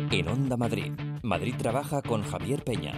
En Onda Madrid, Madrid Trabaja con Javier Peña.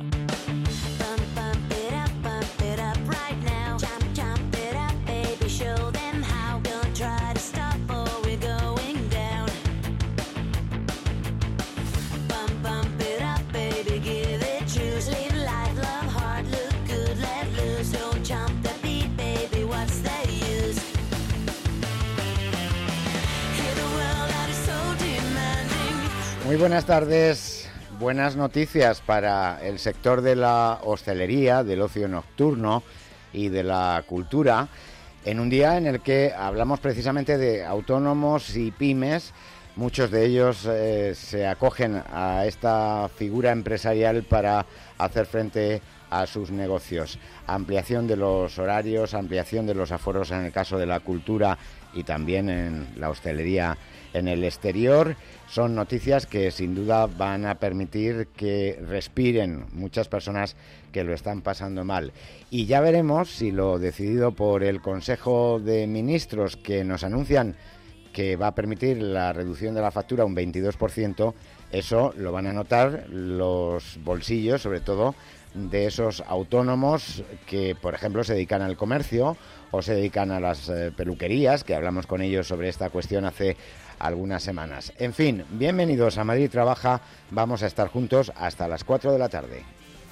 Muy buenas tardes, buenas noticias para el sector de la hostelería, del ocio nocturno y de la cultura, en un día en el que hablamos precisamente de autónomos y pymes. Muchos de ellos se acogen a esta figura empresarial para hacer frente a sus negocios. Ampliación de los horarios, ampliación de los aforos en el caso de la cultura y también en la hostelería en el exterior. Son noticias que sin duda van a permitir que respiren muchas personas que lo están pasando mal. Y ya veremos si lo decidido por el Consejo de Ministros, que nos anuncian que va a permitir la reducción de la factura un 22%, eso lo van a notar los bolsillos, sobre todo de esos autónomos que, por ejemplo, se dedican al comercio o se dedican a las peluquerías, que hablamos con ellos sobre esta cuestión hace algunas semanas. En fin, bienvenidos a Madrid Trabaja. Vamos a estar juntos hasta las 4 de la tarde.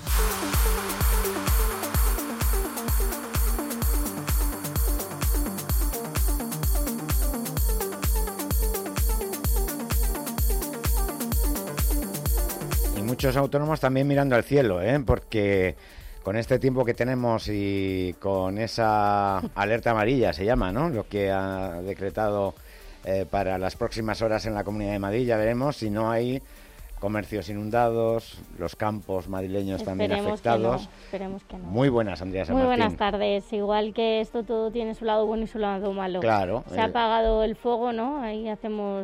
Y muchos autónomos también mirando al cielo, porque con este tiempo que tenemos y con esa alerta amarilla, se llama, ¿no?, lo que ha decretado para las próximas horas en la Comunidad de Madrid, ya veremos si no hay comercios inundados, los campos madrileños también afectados. Esperemos que no. Muy buenas, Andrea San Muy Martín. buenas tardes. Igual que esto todo tiene su lado bueno y su lado malo. Claro. Se ha apagado el fuego, ¿no? Ahí hacemos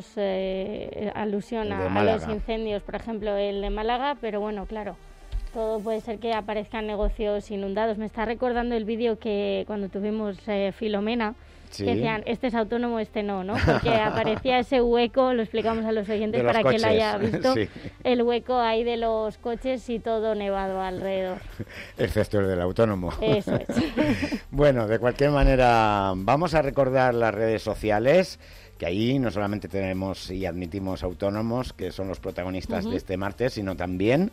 alusión a los incendios, por ejemplo, el de Málaga, pero bueno, claro, todo puede ser que aparezcan negocios inundados. Me está recordando el vídeo que cuando tuvimos Filomena, sí, que decían, este es autónomo, este no, ¿no? Porque aparecía ese hueco, lo explicamos a los oyentes para que lo haya visto, sí, el hueco ahí de los coches y todo nevado alrededor. Excepto el del autónomo. Eso es. Bueno, de cualquier manera, vamos a recordar las redes sociales, que ahí no solamente tenemos y admitimos autónomos, que son los protagonistas de este martes, sino también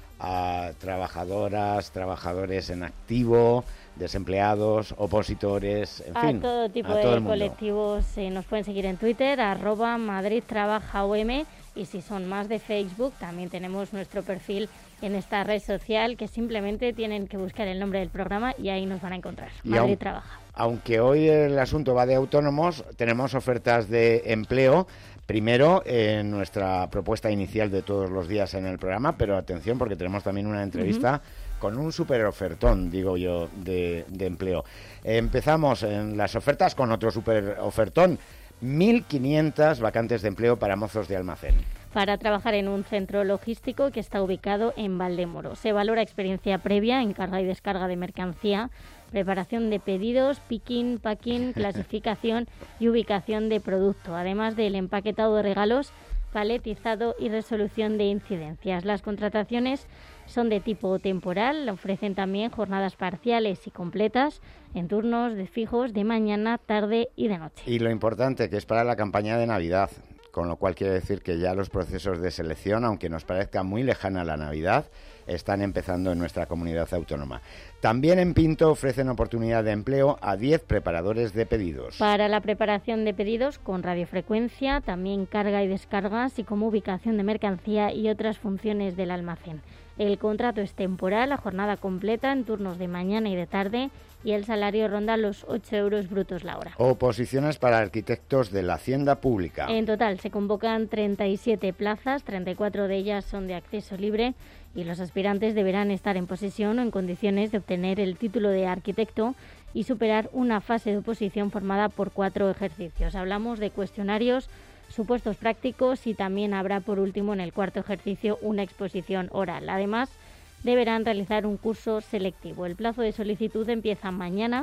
a trabajadoras, trabajadores en activo, desempleados, opositores, en fin, todo tipo de colectivos. Nos pueden seguir en Twitter, @MadridTrabajaOM, y si son más de Facebook, también tenemos nuestro perfil en esta red social, que simplemente tienen que buscar el nombre del programa y ahí nos van a encontrar. Madrid Trabaja. Aunque hoy el asunto va de autónomos, tenemos ofertas de empleo. Primero, en nuestra propuesta inicial de todos los días en el programa, pero atención porque tenemos también una entrevista con un súper ofertón, digo yo, de empleo. Empezamos en las ofertas con otro súper ofertón, 1.500 vacantes de empleo para mozos de almacén. Para trabajar en un centro logístico que está ubicado en Valdemoro. Se valora experiencia previa en carga y descarga de mercancía, preparación de pedidos, picking, packing, clasificación y ubicación de producto, además del empaquetado de regalos, paletizado y resolución de incidencias. Las contrataciones son de tipo temporal, ofrecen también jornadas parciales y completas en turnos de fijos de mañana, tarde y de noche. Y lo importante, que es para la campaña de Navidad, con lo cual quiere decir que ya los procesos de selección, aunque nos parezca muy lejana la Navidad, están empezando en nuestra comunidad autónoma. También en Pinto ofrecen oportunidad de empleo a 10 preparadores de pedidos. Para la preparación de pedidos con radiofrecuencia, también carga y descarga, así como ubicación de mercancía y otras funciones del almacén. El contrato es temporal, la jornada completa en turnos de mañana y de tarde, y el salario ronda los 8 euros brutos la hora. Oposiciones para arquitectos de la Hacienda Pública. En total se convocan 37 plazas, 34 de ellas son de acceso libre, y los aspirantes deberán estar en posesión o en condiciones de obtener el título de arquitecto y superar una fase de oposición formada por 4 ejercicios. Hablamos de cuestionarios, supuestos prácticos, y también habrá por último en el cuarto ejercicio una exposición oral. Además, deberán realizar un curso selectivo. El plazo de solicitud empieza mañana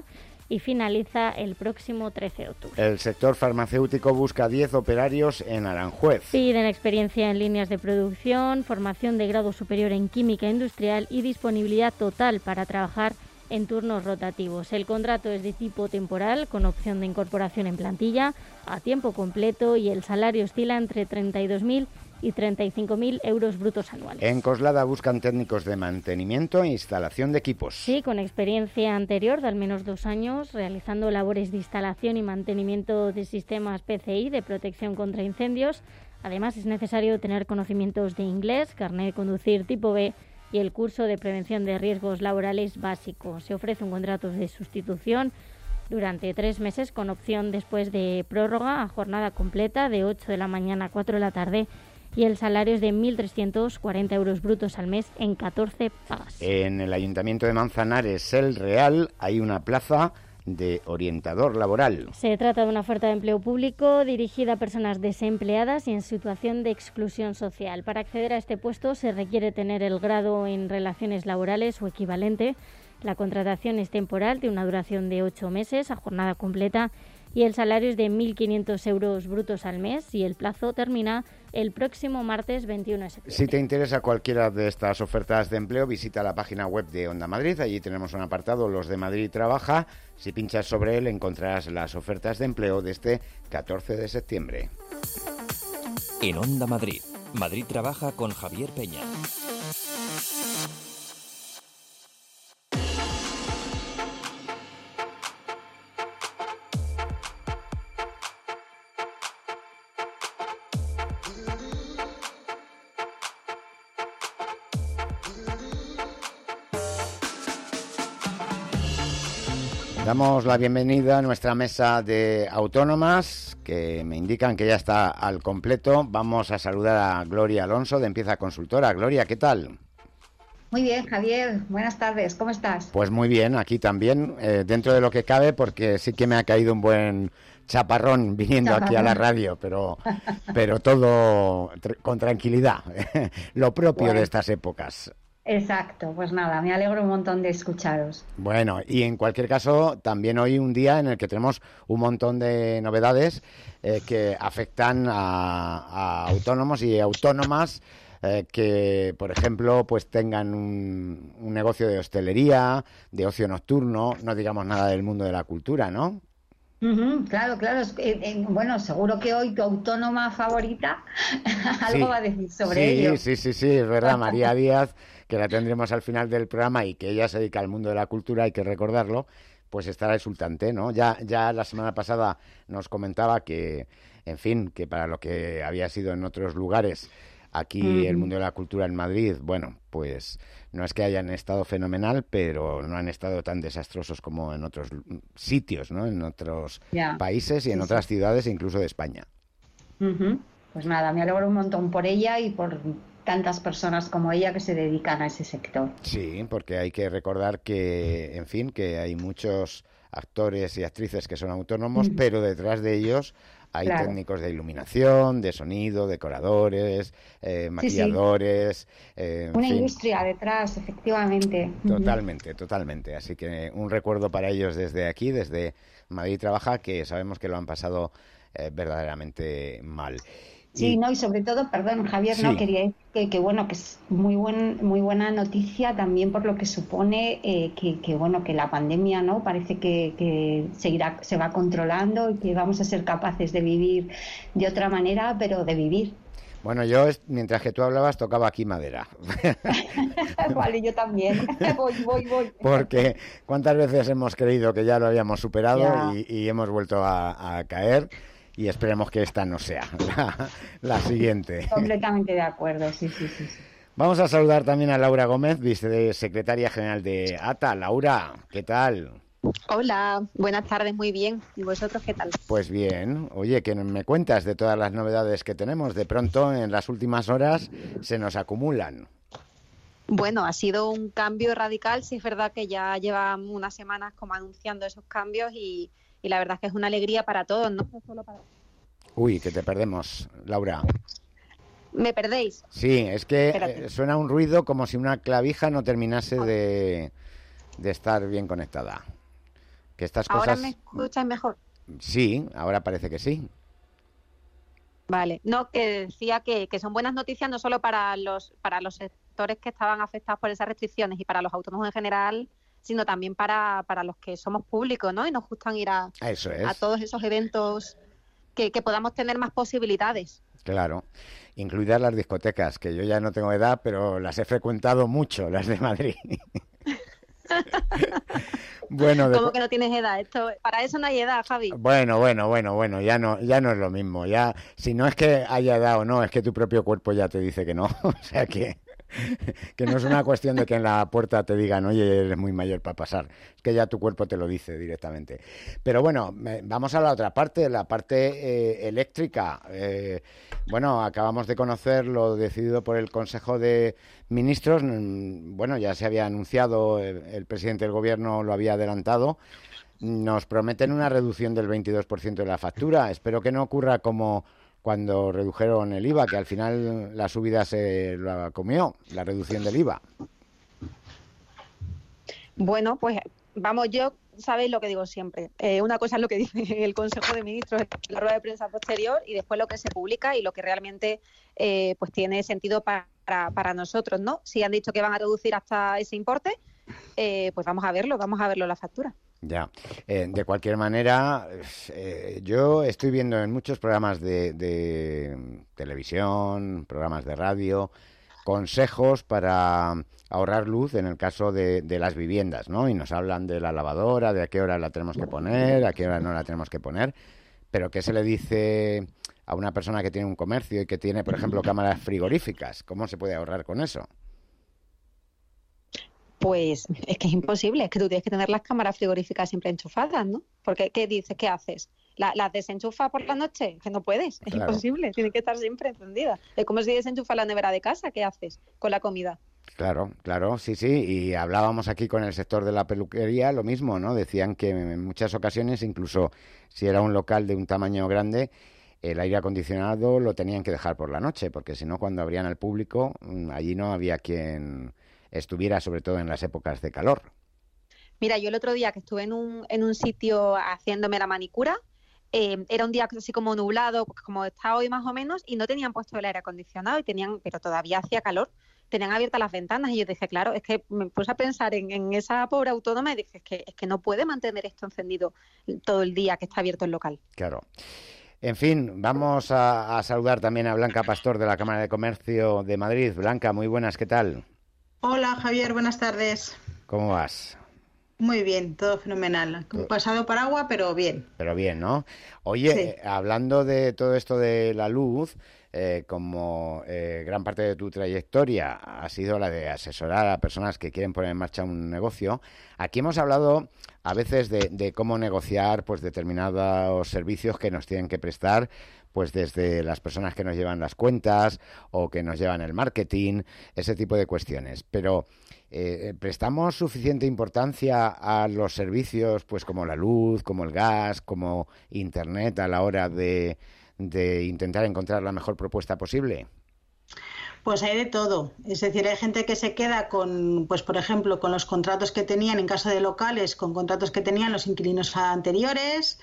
y finaliza el próximo 13 de octubre. El sector farmacéutico busca 10 operarios en Aranjuez. Piden experiencia en líneas de producción, formación de grado superior en química industrial y disponibilidad total para trabajar en turnos rotativos. El contrato es de tipo temporal, con opción de incorporación en plantilla, a tiempo completo, y el salario oscila entre 32.000 y 35.000 euros brutos anuales. En Coslada buscan técnicos de mantenimiento e instalación de equipos. Sí, con experiencia anterior de al menos 2 años, realizando labores de instalación y mantenimiento de sistemas PCI de protección contra incendios. Además, es necesario tener conocimientos de inglés, carnet de conducir tipo B y el curso de prevención de riesgos laborales básico. Se ofrece un contrato de sustitución durante 3 meses con opción después de prórroga a jornada completa de 8 de la mañana a 4 de la tarde, y el salario es de 1.340 euros brutos al mes en 14 pagas. En el Ayuntamiento de Manzanares, El Real, hay una plaza de orientador laboral. Se trata de una oferta de empleo público dirigida a personas desempleadas y en situación de exclusión social. Para acceder a este puesto se requiere tener el grado en relaciones laborales o equivalente. La contratación es temporal, de una duración de 8 meses a jornada completa, y el salario es de 1.500 euros brutos al mes, y el plazo termina el próximo martes 21 de septiembre. Si te interesa cualquiera de estas ofertas de empleo, visita la página web de Onda Madrid. Allí tenemos un apartado, Los de Madrid Trabaja. Si pinchas sobre él encontrarás las ofertas de empleo de este 14 de septiembre. En Onda Madrid, Madrid Trabaja con Javier Peña. Damos la bienvenida a nuestra mesa de autónomas, que me indican que ya está al completo. Vamos a saludar a Gloria Alonso, de Empieza Consultora. Gloria, ¿qué tal? Muy bien, Javier. Buenas tardes. ¿Cómo estás? Pues muy bien, aquí también, dentro de lo que cabe, porque sí que me ha caído un buen chaparrón viniendo aquí a la radio, pero todo con tranquilidad, lo propio de estas épocas. Exacto, pues nada, me alegro un montón de escucharos. Bueno, y en cualquier caso, también hoy un día en el que tenemos un montón de novedades que afectan a autónomos y autónomas que, por ejemplo, pues tengan un negocio de hostelería, de ocio nocturno, no digamos nada del mundo de la cultura, ¿no? Claro. Bueno, seguro que hoy tu autónoma favorita algo va a decir sobre ello. Sí, es verdad, María Díaz, que la tendremos al final del programa y que ella se dedica al mundo de la cultura, hay que recordarlo, pues estará exultante, ¿no? Ya la semana pasada nos comentaba que, en fin, que para lo que había sido en otros lugares, aquí el mundo de la cultura en Madrid, bueno, pues no es que hayan estado fenomenal, pero no han estado tan desastrosos como en otros sitios, ¿no? En otros países y en otras ciudades, incluso de España. Pues nada, me alegro un montón por ella y por tantas personas como ella que se dedican a ese sector. Sí, porque hay que recordar que, en fin, que hay muchos actores y actrices que son autónomos, pero detrás de ellos hay técnicos de iluminación, de sonido, decoradores, maquilladores. Una industria detrás, efectivamente. Totalmente. Así que un recuerdo para ellos desde aquí, desde Madrid Trabaja, que sabemos que lo han pasado verdaderamente mal. Sí, y sobre todo, perdón, Javier, no quería decir que bueno, que es muy buena noticia también por lo que supone que la pandemia, ¿no? Parece que se va controlando y que vamos a ser capaces de vivir de otra manera, pero de vivir. Bueno, yo, mientras que tú hablabas, tocaba aquí madera. Vale, yo también. Voy. Porque cuántas veces hemos creído que ya lo habíamos superado y hemos vuelto a caer. Y esperemos que esta no sea la siguiente. Completamente de acuerdo, sí. Vamos a saludar también a Laura Gómez, vicesecretaria general de ATA. Laura, ¿qué tal? Hola, buenas tardes, muy bien. ¿Y vosotros qué tal? Pues bien. Oye, ¿qué me cuentas de todas las novedades que tenemos? De pronto, en las últimas horas, se nos acumulan. Bueno, ha sido un cambio radical. Sí, es verdad que ya lleva unas semanas como anunciando esos cambios y la verdad es que es una alegría para todos, no solo para... Uy, que te perdemos, Laura. ¿Me perdéis? Sí, es que suena un ruido como si una clavija no terminase de estar bien conectada. Que estas ¿Ahora cosas... me escuchas mejor? Sí, ahora parece que sí. Vale, no, que decía que son buenas noticias no solo para los sectores que estaban afectados por esas restricciones y para los autónomos en general, sino también para los que somos públicos, ¿no? Y nos gustan ir a todos esos eventos que podamos tener más posibilidades. Claro, incluidas las discotecas, que yo ya no tengo edad, pero las he frecuentado mucho, las de Madrid. Bueno, ¿Cómo que no tienes edad? Para eso no hay edad, Javi. Bueno, ya no es lo mismo. Ya, si no es que haya edad o no, es que tu propio cuerpo ya te dice que no. O sea que no es una cuestión de que en la puerta te digan, oye, eres muy mayor para pasar. Es que ya tu cuerpo te lo dice directamente. Pero bueno, vamos a la otra parte, la parte eléctrica. Bueno, acabamos de conocer lo decidido por el Consejo de Ministros. Bueno, ya se había anunciado, el presidente del Gobierno lo había adelantado. Nos prometen una reducción del 22% de la factura. Espero que no ocurra como cuando redujeron el IVA, que al final la subida se la comió, la reducción del IVA. Bueno, pues vamos, yo sabéis lo que digo siempre. Una cosa es lo que dice el Consejo de Ministros en la rueda de prensa posterior y después lo que se publica y lo que realmente pues tiene sentido para nosotros, ¿no? Si han dicho que van a reducir hasta ese importe, pues vamos a verlo la factura. Ya, de cualquier manera, yo estoy viendo en muchos programas de televisión, programas de radio, consejos para ahorrar luz en el caso de las viviendas, ¿no? Y nos hablan de la lavadora, de a qué hora la tenemos que poner, a qué hora no la tenemos que poner, pero ¿qué se le dice a una persona que tiene un comercio y que tiene, por ejemplo, cámaras frigoríficas? ¿Cómo se puede ahorrar con eso? Pues es que es imposible, es que tú tienes que tener las cámaras frigoríficas siempre enchufadas, ¿no? Porque, ¿qué dices? ¿Qué haces? ¿Las desenchufas por la noche? Que no puedes, es imposible, tienen que estar siempre encendidas. Es como si desenchufas la nevera de casa, ¿qué haces con la comida? Claro, sí, y hablábamos aquí con el sector de la peluquería, lo mismo, ¿no? Decían que en muchas ocasiones, incluso si era un local de un tamaño grande, el aire acondicionado lo tenían que dejar por la noche, porque si no, cuando abrían al público, allí no había quien estuviera, sobre todo en las épocas de calor. Mira, yo el otro día que estuve en un sitio haciéndome la manicura, era un día así como nublado, como está hoy más o menos, y no tenían puesto el aire acondicionado, pero todavía hacía calor, tenían abiertas las ventanas, y yo dije, claro, es que me puse a pensar en esa pobre autónoma y dije, es que no puede mantener esto encendido todo el día que está abierto el local. Claro. En fin, vamos a saludar también a Blanca Pastor de la Cámara de Comercio de Madrid. Blanca, muy buenas, ¿qué tal? Hola Javier, buenas tardes. ¿Cómo vas? Muy bien, todo fenomenal. Pasado por agua, pero bien. Pero bien, ¿no? Oye, sí. Hablando de todo esto de la luz, como gran parte de tu trayectoria ha sido la de asesorar a personas que quieren poner en marcha un negocio, aquí hemos hablado a veces de cómo negociar pues determinados servicios que nos tienen que prestar, pues desde las personas que nos llevan las cuentas o que nos llevan el marketing, ese tipo de cuestiones. Pero ¿prestamos suficiente importancia a los servicios pues como la luz, como el gas, como Internet a la hora de intentar encontrar la mejor propuesta posible? Pues hay de todo. Es decir, hay gente que se queda con, pues por ejemplo, con los contratos que tenían en caso de locales, con contratos que tenían los inquilinos anteriores,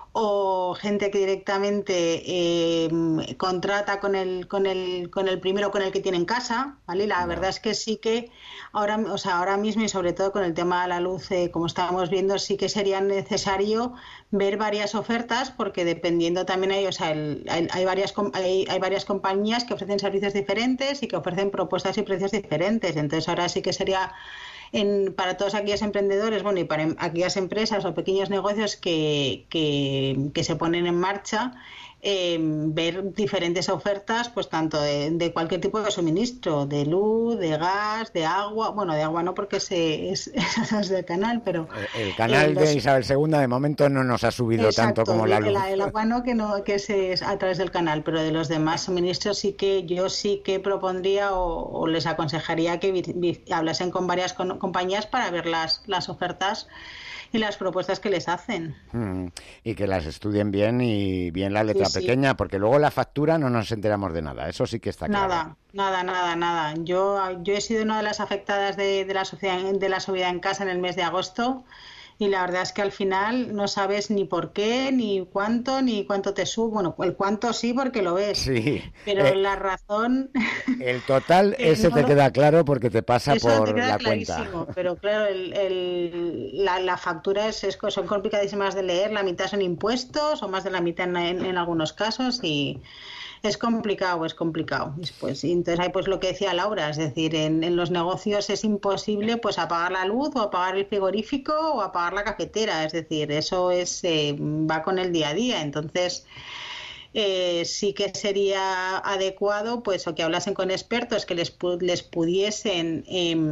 o gente que directamente contrata con el primero con el que tiene en casa, ¿vale? La verdad es que sí que ahora mismo, y sobre todo con el tema de la luz, como estábamos viendo, sí que sería necesario ver varias ofertas, porque dependiendo también hay varias compañías que ofrecen servicios diferentes y que ofrecen propuestas y precios diferentes. Entonces ahora sí que sería para todos aquellos emprendedores, bueno, y para aquellas empresas o pequeños negocios que se ponen en marcha, ver diferentes ofertas, pues tanto de cualquier tipo de suministro, de luz, de gas, de agua. Bueno, de agua no, porque es del canal, pero el canal de Isabel II de momento no nos ha subido exacto, tanto como la luz. El agua no, que es a través del canal, pero de los demás suministros yo sí que propondría o les aconsejaría que hablasen con varias compañías para ver las ofertas y las propuestas que les hacen. Y que las estudien bien y bien la letra pequeña, porque luego la factura no nos enteramos de nada, eso sí que está claro. Nada. Yo he sido una de las afectadas de la subida en casa en el mes de agosto, y la verdad es que al final no sabes ni por qué, ni cuánto te sube. Bueno, el cuánto sí porque lo ves, Sí. pero la razón... El total, ese no te queda claro porque te pasa eso por te queda la clarísimo, cuenta. pero claro, la factura son complicadísimas de leer, la mitad son impuestos o más de la mitad en algunos casos y... Es complicado. Pues, y entonces hay pues lo que decía Laura, es decir, en los negocios es imposible pues apagar la luz o apagar el frigorífico o apagar la cafetera, es decir, eso es va con el día a día, entonces sí que sería adecuado pues o que hablasen con expertos que les pudiesen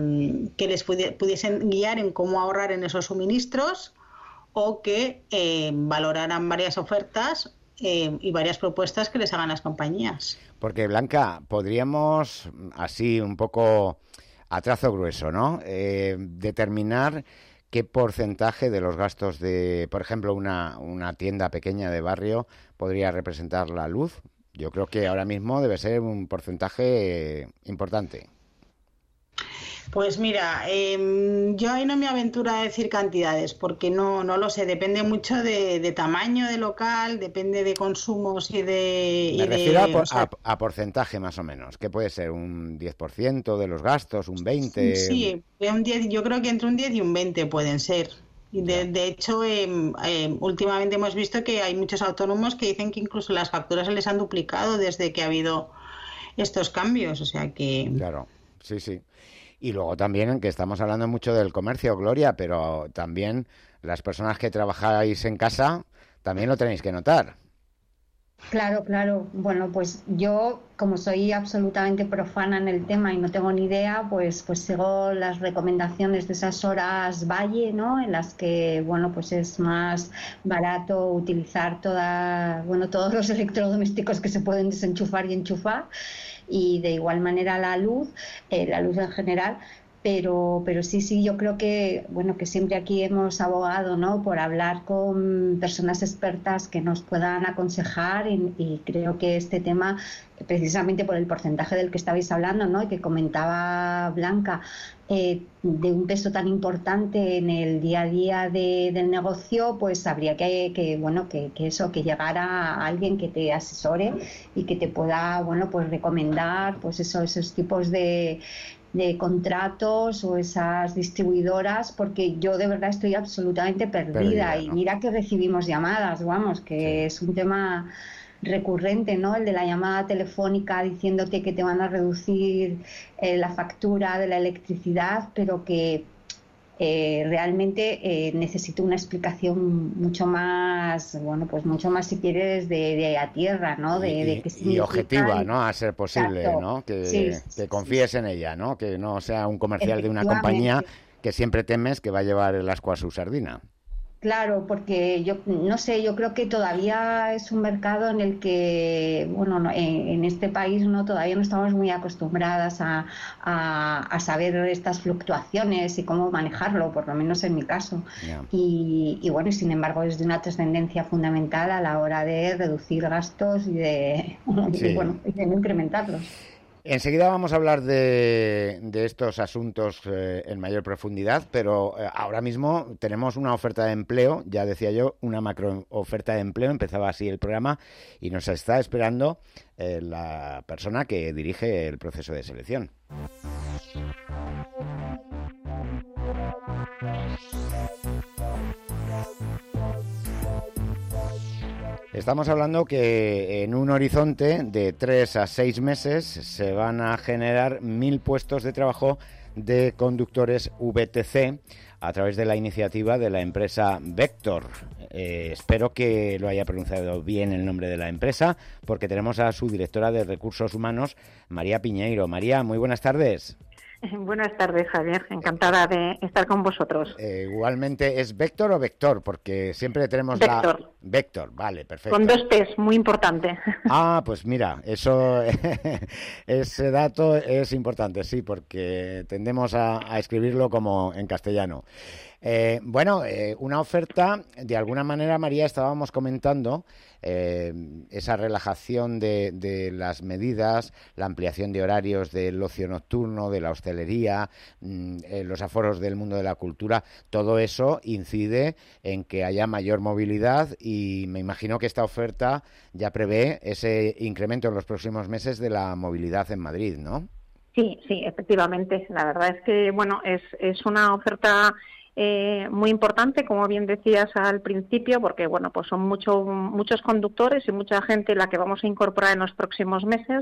pudiesen guiar en cómo ahorrar en esos suministros o que valoraran varias ofertas y varias propuestas que les hagan las compañías. Porque, Blanca, podríamos, así un poco a trazo grueso, ¿no? Determinar qué porcentaje de los gastos de, por ejemplo, una tienda pequeña de barrio podría representar la luz. Yo creo que ahora mismo debe ser un porcentaje importante. Pues mira, yo ahí no me aventuro a decir cantidades porque no lo sé, depende mucho de tamaño de local, depende de consumos y de... Me refiero a porcentaje más o menos, que puede ser un 10% de los gastos, un 20%... Sí, un 10, yo creo que entre un 10 y un 20 pueden ser. Y de hecho, últimamente hemos visto que hay muchos autónomos que dicen que incluso las facturas se les han duplicado desde que ha habido estos cambios, o sea que... Claro, sí. Y luego también que estamos hablando mucho del comercio, Gloria, pero también las personas que trabajáis en casa también lo tenéis que notar. Claro. Bueno, pues yo, como soy absolutamente profana en el tema y no tengo ni idea, pues sigo las recomendaciones de esas horas valle, ¿no? En las que, bueno, pues es más barato utilizar todos los electrodomésticos que se pueden desenchufar y enchufar, y de igual manera la luz en general. Pero sí, yo creo que, bueno, que siempre aquí hemos abogado, ¿no?, por hablar con personas expertas que nos puedan aconsejar y creo que este tema, precisamente por el porcentaje del que estabais hablando, ¿no?, y que comentaba Blanca, de un peso tan importante en el día a día del negocio, pues habría que llegara a alguien que te asesore y que te pueda, bueno, pues recomendar pues esos tipos de contratos o esas distribuidoras, porque yo de verdad estoy absolutamente perdida, ¿no? Y mira que recibimos llamadas, vamos, que es un tema recurrente, ¿no?, el de la llamada telefónica diciéndote que te van a reducir la factura de la electricidad, pero que realmente necesito una explicación mucho más, bueno, pues mucho más, si quieres, de a tierra, ¿no? Y objetiva, ¿no? A ser posible, exacto, ¿no? Que confíes en ella, ¿no? Que no sea un comercial de una compañía que siempre temes que va a llevar el ascua a su sardina. Claro, porque yo no sé, yo creo que todavía es un mercado en el que, bueno, en este país todavía no estamos muy acostumbradas a saber estas fluctuaciones y cómo manejarlo, por lo menos en mi caso. Yeah. Y bueno, sin embargo es de una trascendencia fundamental a la hora de reducir gastos y de no incrementarlos. Enseguida vamos a hablar de estos asuntos en mayor profundidad, pero ahora mismo tenemos una oferta de empleo, ya decía yo, una macro oferta de empleo, empezaba así el programa y nos está esperando la persona que dirige el proceso de selección. Estamos hablando que en un horizonte de 3 a 6 meses se van a generar 1.000 puestos de trabajo de conductores VTC a través de la iniciativa de la empresa Vector. Espero que lo haya pronunciado bien el nombre de la empresa, porque tenemos a su directora de Recursos Humanos, María Piñeiro. María, muy buenas tardes. Buenas tardes, Javier. Encantada de estar con vosotros. Igualmente, ¿es Vector o Vector? Porque siempre tenemos Vector. Vector, vale, perfecto. Con 2 T's, muy importante. Ah, pues mira, ese dato es importante, sí, porque tendemos a escribirlo como en castellano. Una oferta, de alguna manera, María, estábamos comentando esa relajación de las medidas, la ampliación de horarios del ocio nocturno, de la hostelería, los aforos del mundo de la cultura, todo eso incide en que haya mayor movilidad y me imagino que esta oferta ya prevé ese incremento en los próximos meses de la movilidad en Madrid, ¿no? Sí, efectivamente. La verdad es que, es una oferta muy importante, como bien decías al principio, porque, pues son muchos conductores y mucha gente la que vamos a incorporar en los próximos meses.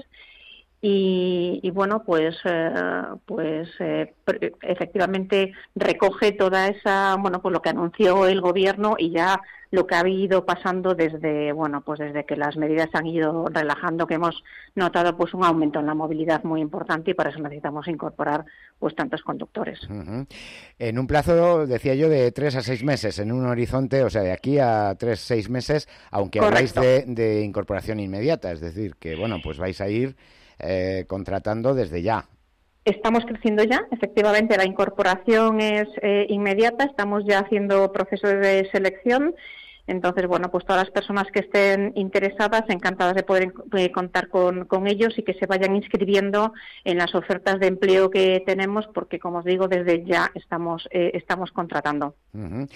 Efectivamente recoge toda esa, lo que anunció el gobierno y ya lo que ha ido pasando desde que las medidas se han ido relajando, que hemos notado un aumento en la movilidad muy importante y para eso necesitamos incorporar tantos conductores. Uh-huh. En un plazo, decía yo, de 3 a 6 meses, en un horizonte, o sea, de aquí a 3-6 meses, aunque habláis de incorporación inmediata, es decir, que vais a ir contratando desde ya. Estamos creciendo ya, efectivamente, la incorporación es inmediata, estamos ya haciendo procesos de selección, entonces, todas las personas que estén interesadas, encantadas de poder contar con ellos y que se vayan inscribiendo en las ofertas de empleo que tenemos, porque, como os digo, desde ya estamos contratando. Uh-huh.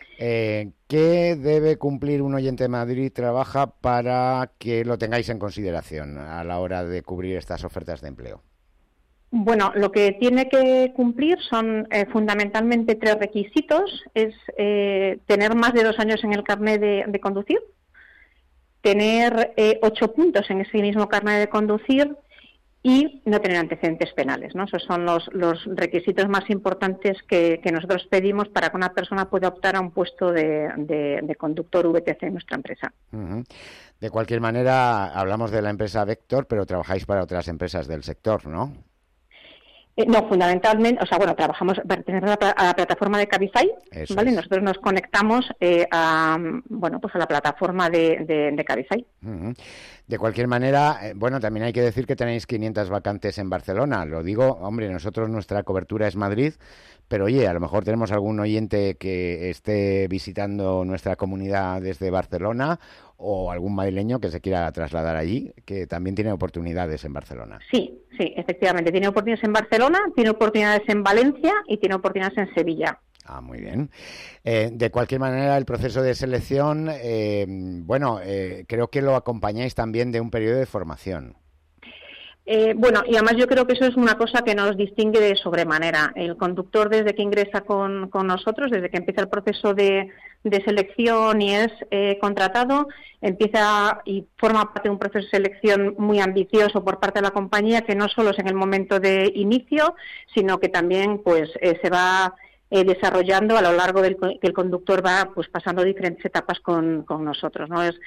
¿Qué debe cumplir un oyente de Madrid Trabaja para que lo tengáis en consideración a la hora de cubrir estas ofertas de empleo? Bueno, lo que tiene que cumplir son fundamentalmente 3 requisitos. Es tener más de 2 años en el carnet de conducir, tener 8 puntos en ese mismo carnet de conducir y no tener antecedentes penales, ¿no? Esos son los requisitos más importantes que nosotros pedimos para que una persona pueda optar a un puesto de conductor VTC en nuestra empresa. Uh-huh. De cualquier manera, hablamos de la empresa Vector, pero trabajáis para otras empresas del sector, ¿no? No, fundamentalmente, trabajamos, pertenecemos a la plataforma de Cabify, Eso ¿vale? Es. Nosotros nos conectamos a la plataforma de Cabify. Uh-huh. De cualquier manera, también hay que decir que tenéis 500 vacantes en Barcelona. Lo digo, nosotros nuestra cobertura es Madrid, pero oye, a lo mejor tenemos algún oyente que esté visitando nuestra comunidad desde Barcelona o algún madrileño que se quiera trasladar allí, que también tiene oportunidades en Barcelona. Sí, efectivamente. Tiene oportunidades en Barcelona, tiene oportunidades en Valencia y tiene oportunidades en Sevilla. Ah, muy bien. De cualquier manera, el proceso de selección, creo que lo acompañáis también de un periodo de formación. Y además yo creo que eso es una cosa que nos distingue de sobremanera. El conductor, desde que ingresa con nosotros, desde que empieza el proceso de selección y es contratado, empieza y forma parte de un proceso de selección muy ambicioso por parte de la compañía, que no solo es en el momento de inicio, sino que también se va desarrollando a lo largo del que el conductor va pasando diferentes etapas con nosotros, ¿no? Es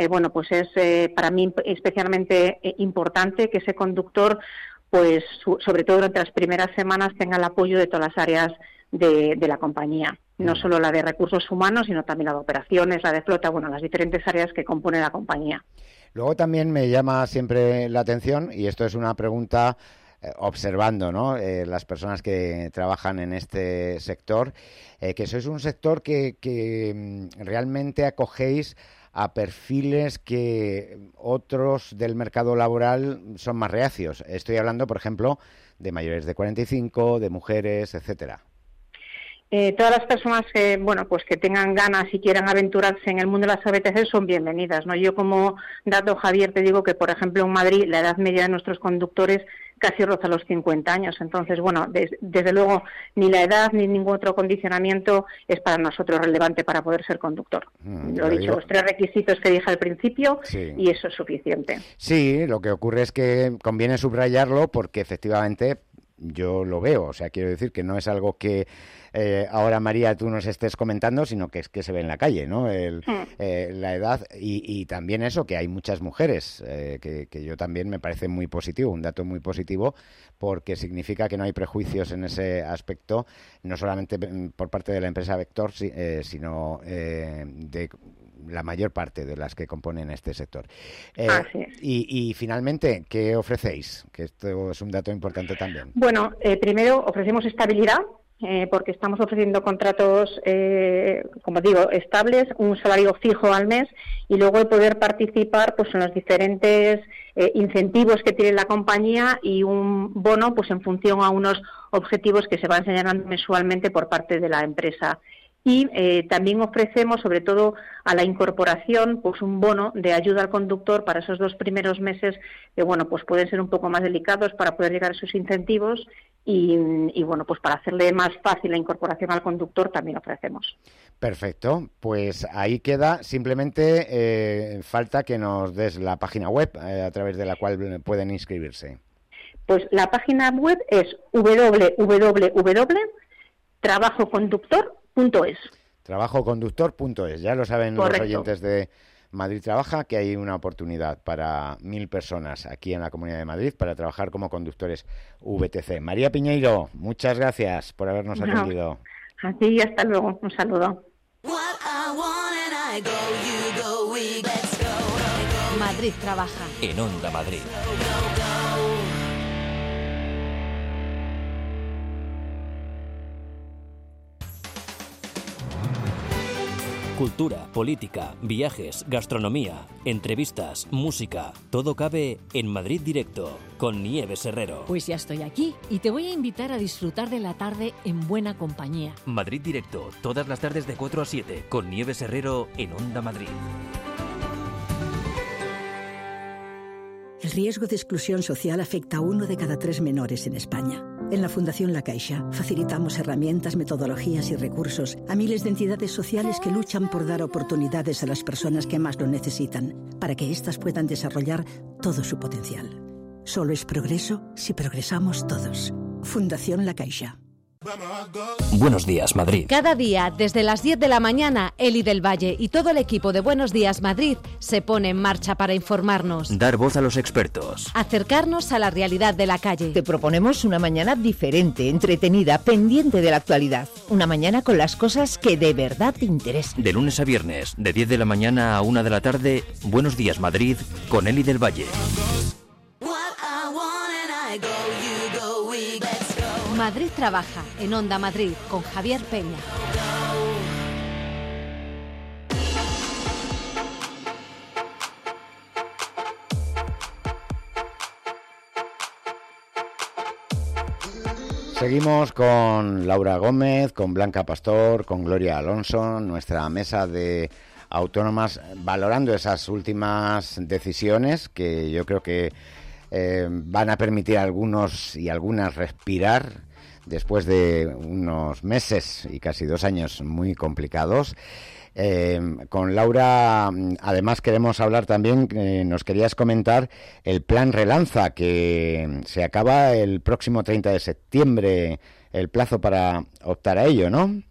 para mí especialmente importante que ese conductor, sobre todo durante las primeras semanas, tenga el apoyo de todas las áreas de la compañía, no solo la de recursos humanos, sino también la de operaciones, la de flota, las diferentes áreas que componen la compañía. Luego también me llama siempre la atención, y esto es una pregunta observando, ¿no? Las personas que trabajan en este sector, que sois un sector que realmente acogéis a perfiles que otros del mercado laboral son más reacios. Estoy hablando, por ejemplo, de mayores de 45, de mujeres, etcétera. Todas las personas que tengan ganas y quieran aventurarse en el mundo de las ABTC son bienvenidas, ¿no? Yo, como dato, Javier, te digo que, por ejemplo, en Madrid la edad media de nuestros conductores casi roza los 50 años. Entonces, desde luego, ni la edad ni ningún otro condicionamiento es para nosotros relevante para poder ser conductor. Lo he dicho, los 3 requisitos que dije al principio, sí. Y eso es suficiente. Sí, lo que ocurre es que conviene subrayarlo porque efectivamente yo lo veo. O sea, quiero decir que no es algo que ahora, María, tú nos estés comentando, sino que es que se ve en la calle, ¿no? La edad y también eso, que hay muchas mujeres, que yo también me parece muy positivo, un dato muy positivo, porque significa que no hay prejuicios en ese aspecto, no solamente por parte de la empresa Vector, sino de la mayor parte de las que componen este sector. Y finalmente, ¿qué ofrecéis? Que esto es un dato importante también. Primero ofrecemos estabilidad. porque estamos ofreciendo contratos, como digo, estables, un salario fijo al mes y luego el poder participar pues en los diferentes incentivos que tiene la compañía y un bono pues en función a unos objetivos que se van señalando mensualmente por parte de la empresa. Y también ofrecemos, sobre todo a la incorporación, pues un bono de ayuda al conductor para esos 2 primeros meses que, bueno, pues pueden ser un poco más delicados para poder llegar a esos incentivos y bueno, pues para hacerle más fácil la incorporación al conductor también ofrecemos. Perfecto, pues ahí queda. Simplemente falta que nos des la página web a través de la cual pueden inscribirse. Pues la página web es www.trabajoconductor.es. Trabajoconductor.es. Ya lo saben. Correcto. Los oyentes de Madrid Trabaja, que hay una oportunidad para 1.000 personas aquí en la Comunidad de Madrid para trabajar como conductores VTC. María Piñeiro, muchas gracias por habernos atendido. A ti y hasta luego. Un saludo. Madrid Trabaja. En Onda Madrid. Cultura, política, viajes, gastronomía, entrevistas, música, todo cabe en Madrid Directo con Nieves Herrero. Pues ya estoy aquí y te voy a invitar a disfrutar de la tarde en buena compañía. Madrid Directo, todas las tardes de 4 a 7 con Nieves Herrero en Onda Madrid. El riesgo de exclusión social afecta a 1 de cada 3 menores en España. En la Fundación La Caixa facilitamos herramientas, metodologías y recursos a miles de entidades sociales que luchan por dar oportunidades a las personas que más lo necesitan, para que éstas puedan desarrollar todo su potencial. Solo es progreso si progresamos todos. Fundación La Caixa. Buenos días, Madrid. Cada día, desde las 10 de la mañana, Eli del Valle y todo el equipo de Buenos Días Madrid se pone en marcha para informarnos. Dar voz a los expertos. Acercarnos a la realidad de la calle. Te proponemos una mañana diferente, entretenida, pendiente de la actualidad. Una mañana con las cosas que de verdad te interesan. De lunes a viernes, de 10 de la mañana a 1 de la tarde, Buenos Días Madrid con Eli del Valle. Madrid Trabaja en Onda Madrid con Javier Peña. Seguimos con Laura Gómez, con Blanca Pastor, con Gloria Alonso, nuestra mesa de autónomas, valorando esas últimas decisiones que yo creo que van a permitir a algunos y algunas respirar después de unos meses y casi 2 años muy complicados. Con Laura, además, queremos hablar también, nos querías comentar el plan Relanza, que se acaba el próximo 30 de septiembre, el plazo para optar a ello, ¿no?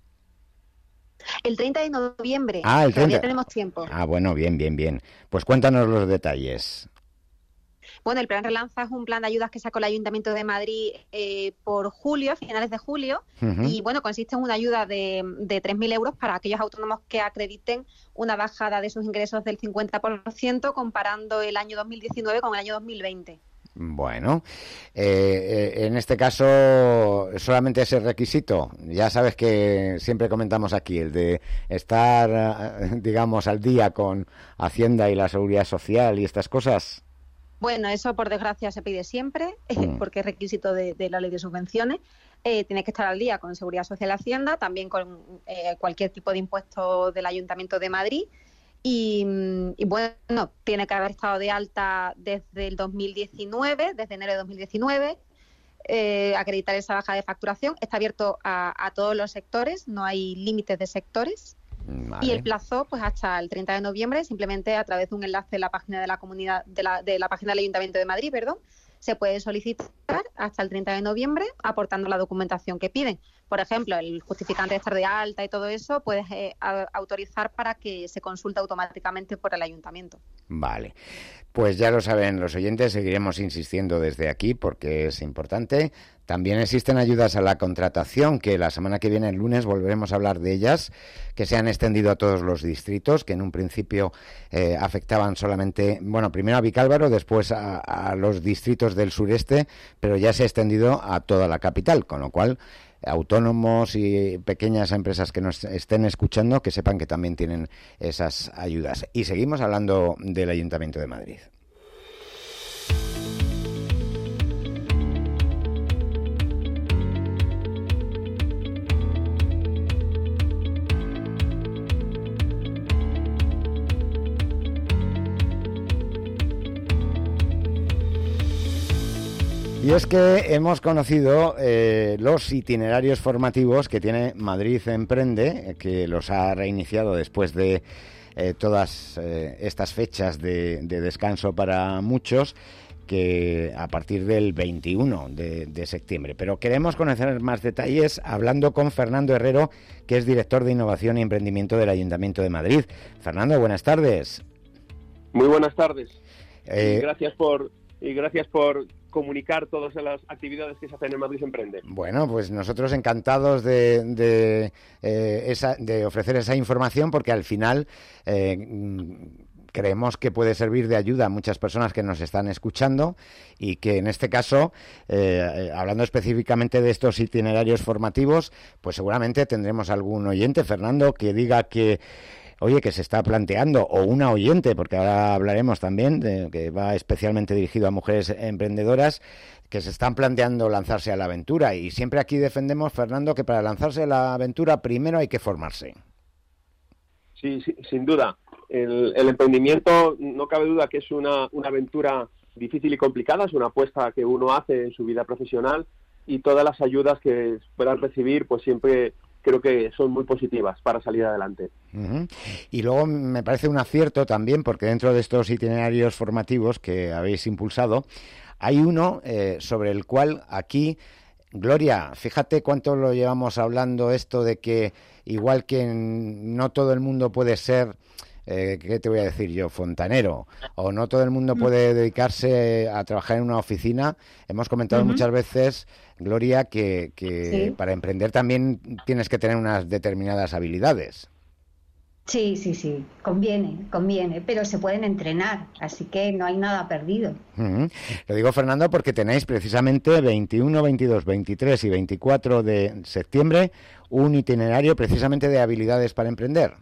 El 30 de noviembre, el 30. Todavía tenemos tiempo. Bueno, bien. Pues cuéntanos los detalles. Bueno, el Plan Relanza es un plan de ayudas que sacó el Ayuntamiento de Madrid por julio, finales de julio, y bueno, consiste en una ayuda de 3.000 euros para aquellos autónomos que acrediten una bajada de sus ingresos del 50% comparando el año 2019 con el año 2020. Bueno, en este caso solamente ese requisito. Ya sabes que siempre comentamos aquí el de estar, digamos, al día con Hacienda y la Seguridad Social y estas cosas. Bueno, eso por desgracia se pide siempre, porque es requisito de la ley de subvenciones. Tienes que estar al día con Seguridad Social y Hacienda, también con cualquier tipo de impuesto del Ayuntamiento de Madrid. Y bueno, tiene que haber estado de alta desde el 2019, desde enero de 2019, acreditar esa baja de facturación. Está abierto a todos los sectores, no hay límites de sectores. Vale. Y el plazo, pues hasta el 30 de noviembre, simplemente a través de un enlace de la página de la comunidad, de la página del Ayuntamiento de Madrid, se puede solicitar hasta el 30 de noviembre aportando la documentación que piden. Por ejemplo, el justificante de estar de alta y todo eso, puedes autorizar para que se consulte automáticamente por el Ayuntamiento. Vale, pues ya lo saben los oyentes, seguiremos insistiendo desde aquí porque es importante. También existen ayudas a la contratación, que la semana que viene, el lunes, volveremos a hablar de ellas, que se han extendido a todos los distritos, que en un principio afectaban solamente, bueno, primero a Vicálvaro, después a los distritos del sureste, pero ya se ha extendido a toda la capital, con lo cual autónomos y pequeñas empresas que nos estén escuchando, que sepan que también tienen esas ayudas. Y seguimos hablando del Ayuntamiento de Madrid. Y es que hemos conocido los itinerarios formativos que tiene Madrid Emprende, que los ha reiniciado después de todas estas fechas de descanso para muchos, que a partir del 21 de septiembre. Pero queremos conocer más detalles hablando con Fernando Herrero, que es director de Innovación y Emprendimiento del Ayuntamiento de Madrid. Fernando, buenas tardes. Muy buenas tardes. Gracias por comunicar todas las actividades que se hacen en Madrid Emprende. Bueno, pues nosotros encantados de ofrecer esa información, porque al final creemos que puede servir de ayuda a muchas personas que nos están escuchando, y que en este caso, hablando específicamente de estos itinerarios formativos, pues seguramente tendremos algún oyente, Fernando, que diga que se está planteando, o una oyente, porque ahora hablaremos también, que va especialmente dirigido a mujeres emprendedoras, que se están planteando lanzarse a la aventura. Y siempre aquí defendemos, Fernando, que para lanzarse a la aventura primero hay que formarse. Sí, sin duda. El emprendimiento, no cabe duda que es una aventura difícil y complicada, es una apuesta que uno hace en su vida profesional, y todas las ayudas que puedan recibir, pues siempre creo que son muy positivas para salir adelante. Uh-huh. Y luego me parece un acierto también, porque dentro de estos itinerarios formativos que habéis impulsado, hay uno sobre el cual aquí, Gloria, fíjate cuánto lo llevamos hablando, esto de que igual que no todo el mundo puede ser, ¿qué te voy a decir yo?, fontanero, o no todo el mundo puede dedicarse a trabajar en una oficina. Hemos comentado muchas veces, Gloria, que sí, para emprender también tienes que tener unas determinadas habilidades. Sí, conviene, pero se pueden entrenar, así que no hay nada perdido. Lo digo, Fernando, porque tenéis precisamente 21, 22, 23 y 24 de septiembre un itinerario precisamente de habilidades para emprender.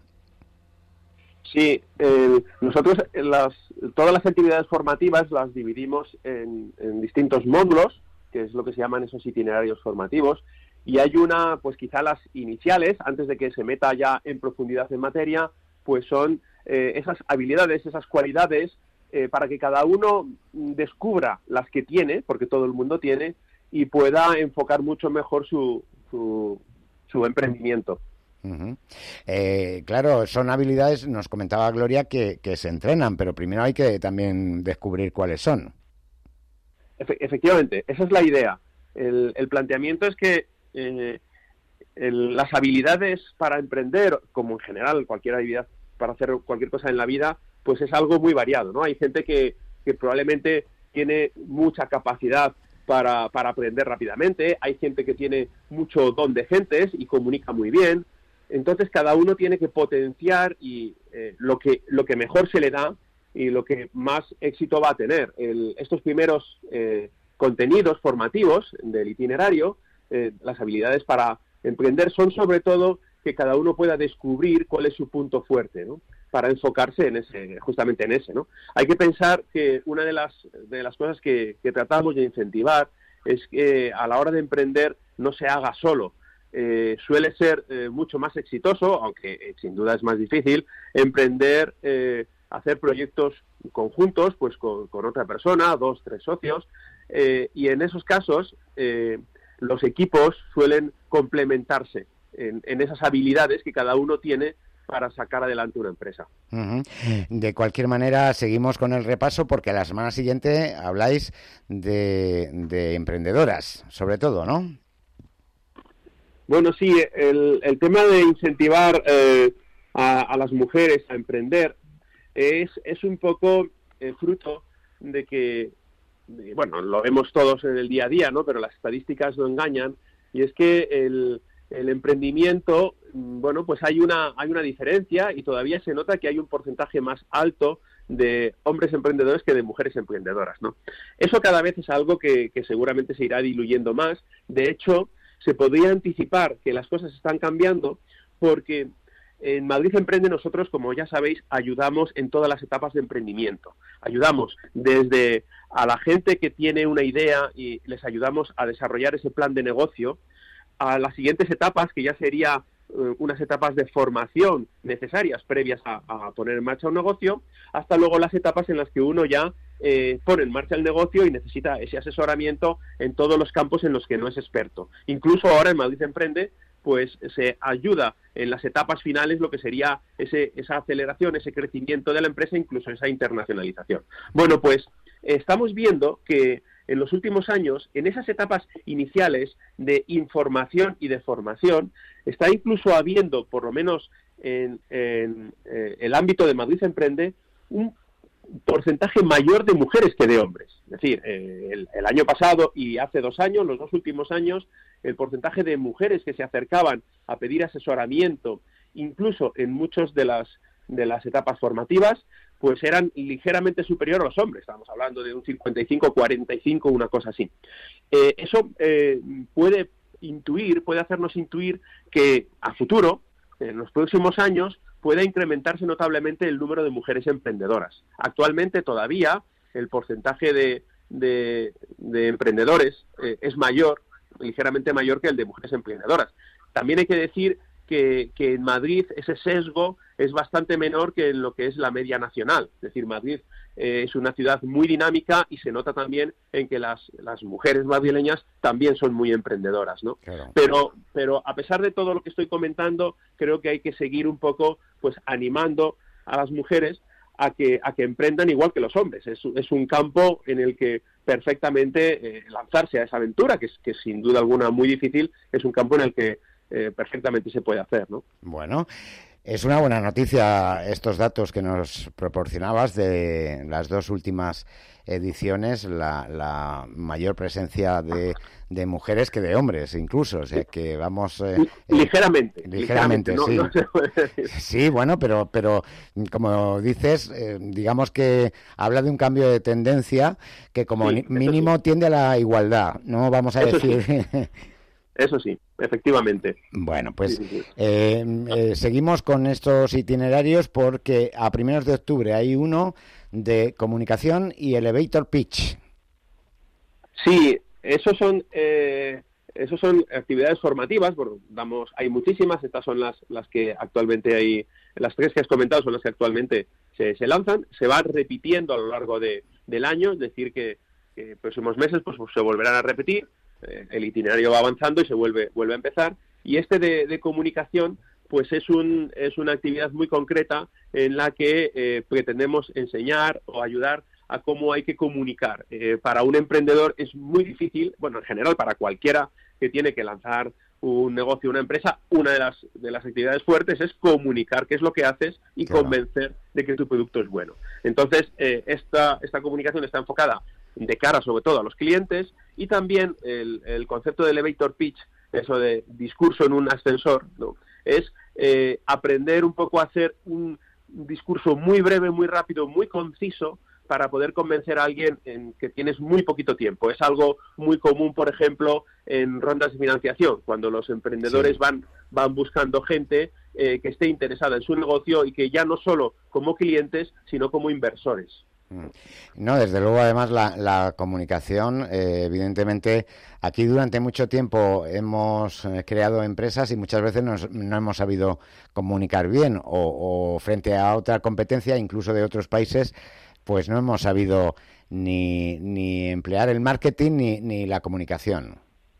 Sí, nosotros todas las actividades formativas las dividimos en distintos módulos, que es lo que se llaman esos itinerarios formativos, y hay una, pues quizá las iniciales, antes de que se meta ya en profundidad en materia, pues son esas habilidades, esas cualidades, para que cada uno descubra las que tiene, porque todo el mundo tiene, y pueda enfocar mucho mejor su emprendimiento. Uh-huh. Claro, son habilidades, nos comentaba Gloria, que se entrenan, pero primero hay que también descubrir cuáles son. Efectivamente, esa es la idea. El planteamiento es que las habilidades para emprender, como en general cualquier habilidad para hacer cualquier cosa en la vida, pues es algo muy variado, ¿no? Hay gente que probablemente tiene mucha capacidad para aprender rápidamente, hay gente que tiene mucho don de gentes y comunica muy bien. Entonces cada uno tiene que potenciar y lo que mejor se le da y lo que más éxito va a tener. Estos primeros contenidos formativos del itinerario, las habilidades para emprender, son sobre todo que cada uno pueda descubrir cuál es su punto fuerte, ¿no?, para enfocarse justamente en ese, ¿no? Hay que pensar que una de las cosas que tratamos de incentivar es que a la hora de emprender no se haga solo. Suele ser mucho más exitoso, aunque sin duda es más difícil, emprender, hacer proyectos conjuntos, pues con otra persona, 2, 3 socios, y en esos casos los equipos suelen complementarse en esas habilidades que cada uno tiene para sacar adelante una empresa. Uh-huh. De cualquier manera, seguimos con el repaso, porque la semana siguiente habláis de emprendedoras, sobre todo, ¿no? Bueno, sí, el tema de incentivar a las mujeres a emprender es un poco fruto de que, bueno, lo vemos todos en el día a día, ¿no?, pero las estadísticas no engañan, y es que el emprendimiento, bueno, pues hay una diferencia, y todavía se nota que hay un porcentaje más alto de hombres emprendedores que de mujeres emprendedoras, ¿no? Eso cada vez es algo que seguramente se irá diluyendo más. De hecho, se podría anticipar que las cosas están cambiando, porque en Madrid Emprende nosotros, como ya sabéis, ayudamos en todas las etapas de emprendimiento. Ayudamos desde a la gente que tiene una idea y les ayudamos a desarrollar ese plan de negocio, a las siguientes etapas, que ya sería unas etapas de formación necesarias previas a poner en marcha un negocio, hasta luego las etapas en las que uno ya pone en marcha el negocio y necesita ese asesoramiento en todos los campos en los que no es experto. Incluso ahora en Madrid Emprende, pues se ayuda en las etapas finales, lo que sería esa aceleración, ese crecimiento de la empresa, incluso esa internacionalización. Bueno, pues estamos viendo que en los últimos años, en esas etapas iniciales de información y de formación, está incluso habiendo, por lo menos en el ámbito de Madrid Emprende, un porcentaje mayor de mujeres que de hombres. Es decir, el año pasado y hace 2 años, los 2 últimos años, el porcentaje de mujeres que se acercaban a pedir asesoramiento, incluso en muchas de las etapas formativas, pues eran ligeramente superior a los hombres. Estamos hablando de un 55-45, una cosa así. Eso puede hacernos intuir que a futuro, en los próximos años, pueda incrementarse notablemente el número de mujeres emprendedoras. Actualmente todavía el porcentaje de emprendedores es mayor, ligeramente mayor que el de mujeres emprendedoras. También hay que decir que en Madrid ese sesgo es bastante menor que en lo que es la media nacional. Es decir, Madrid es una ciudad muy dinámica y se nota también en que las mujeres madrileñas también son muy emprendedoras, ¿no? Claro. Pero a pesar de todo lo que estoy comentando, creo que hay que seguir un poco pues animando a las mujeres a que emprendan igual que los hombres. Es un campo en el que perfectamente lanzarse a esa aventura, que es sin duda alguna muy difícil, es un campo en el que perfectamente se puede hacer, ¿no? Bueno, es una buena noticia estos datos que nos proporcionabas de las 2 últimas ediciones, la mayor presencia de mujeres que de hombres incluso, o sea que vamos... Ligeramente, sí. No se puede decir. Sí, bueno, pero como dices, digamos que habla de un cambio de tendencia que como mínimo sí tiende a la igualdad, no vamos a decir... Sí. Eso sí, efectivamente. Bueno, pues sí. Seguimos con estos itinerarios porque a primeros de octubre hay uno de comunicación y elevator pitch. Sí, esos son actividades formativas. Bueno, hay muchísimas. Estas son las que actualmente hay. Las 3 que has comentado son las que actualmente se lanzan. Se van repitiendo a lo largo del año, es decir, que próximos meses pues se volverán a repetir. El itinerario va avanzando y se vuelve a empezar, y este de comunicación pues es una actividad muy concreta en la que pretendemos enseñar o ayudar a cómo hay que comunicar. Para un emprendedor es muy difícil, bueno, en general para cualquiera que tiene que lanzar un negocio, una empresa, una de las actividades fuertes es comunicar qué es lo que haces y claro, convencer de que tu producto es bueno. Entonces, esta comunicación está enfocada de cara sobre todo a los clientes, y también el concepto de elevator pitch, eso de discurso en un ascensor, ¿no? Es aprender un poco a hacer un discurso muy breve, muy rápido, muy conciso, para poder convencer a alguien en que tienes muy poquito tiempo. Es algo muy común, por ejemplo, en rondas de financiación, cuando los emprendedores sí van buscando gente que esté interesada en su negocio y que ya no solo como clientes, sino como inversores. No, desde luego, además, la comunicación, evidentemente, aquí durante mucho tiempo hemos creado empresas y muchas veces no hemos sabido comunicar bien, o frente a otra competencia, incluso de otros países, pues no hemos sabido ni emplear el marketing ni la comunicación.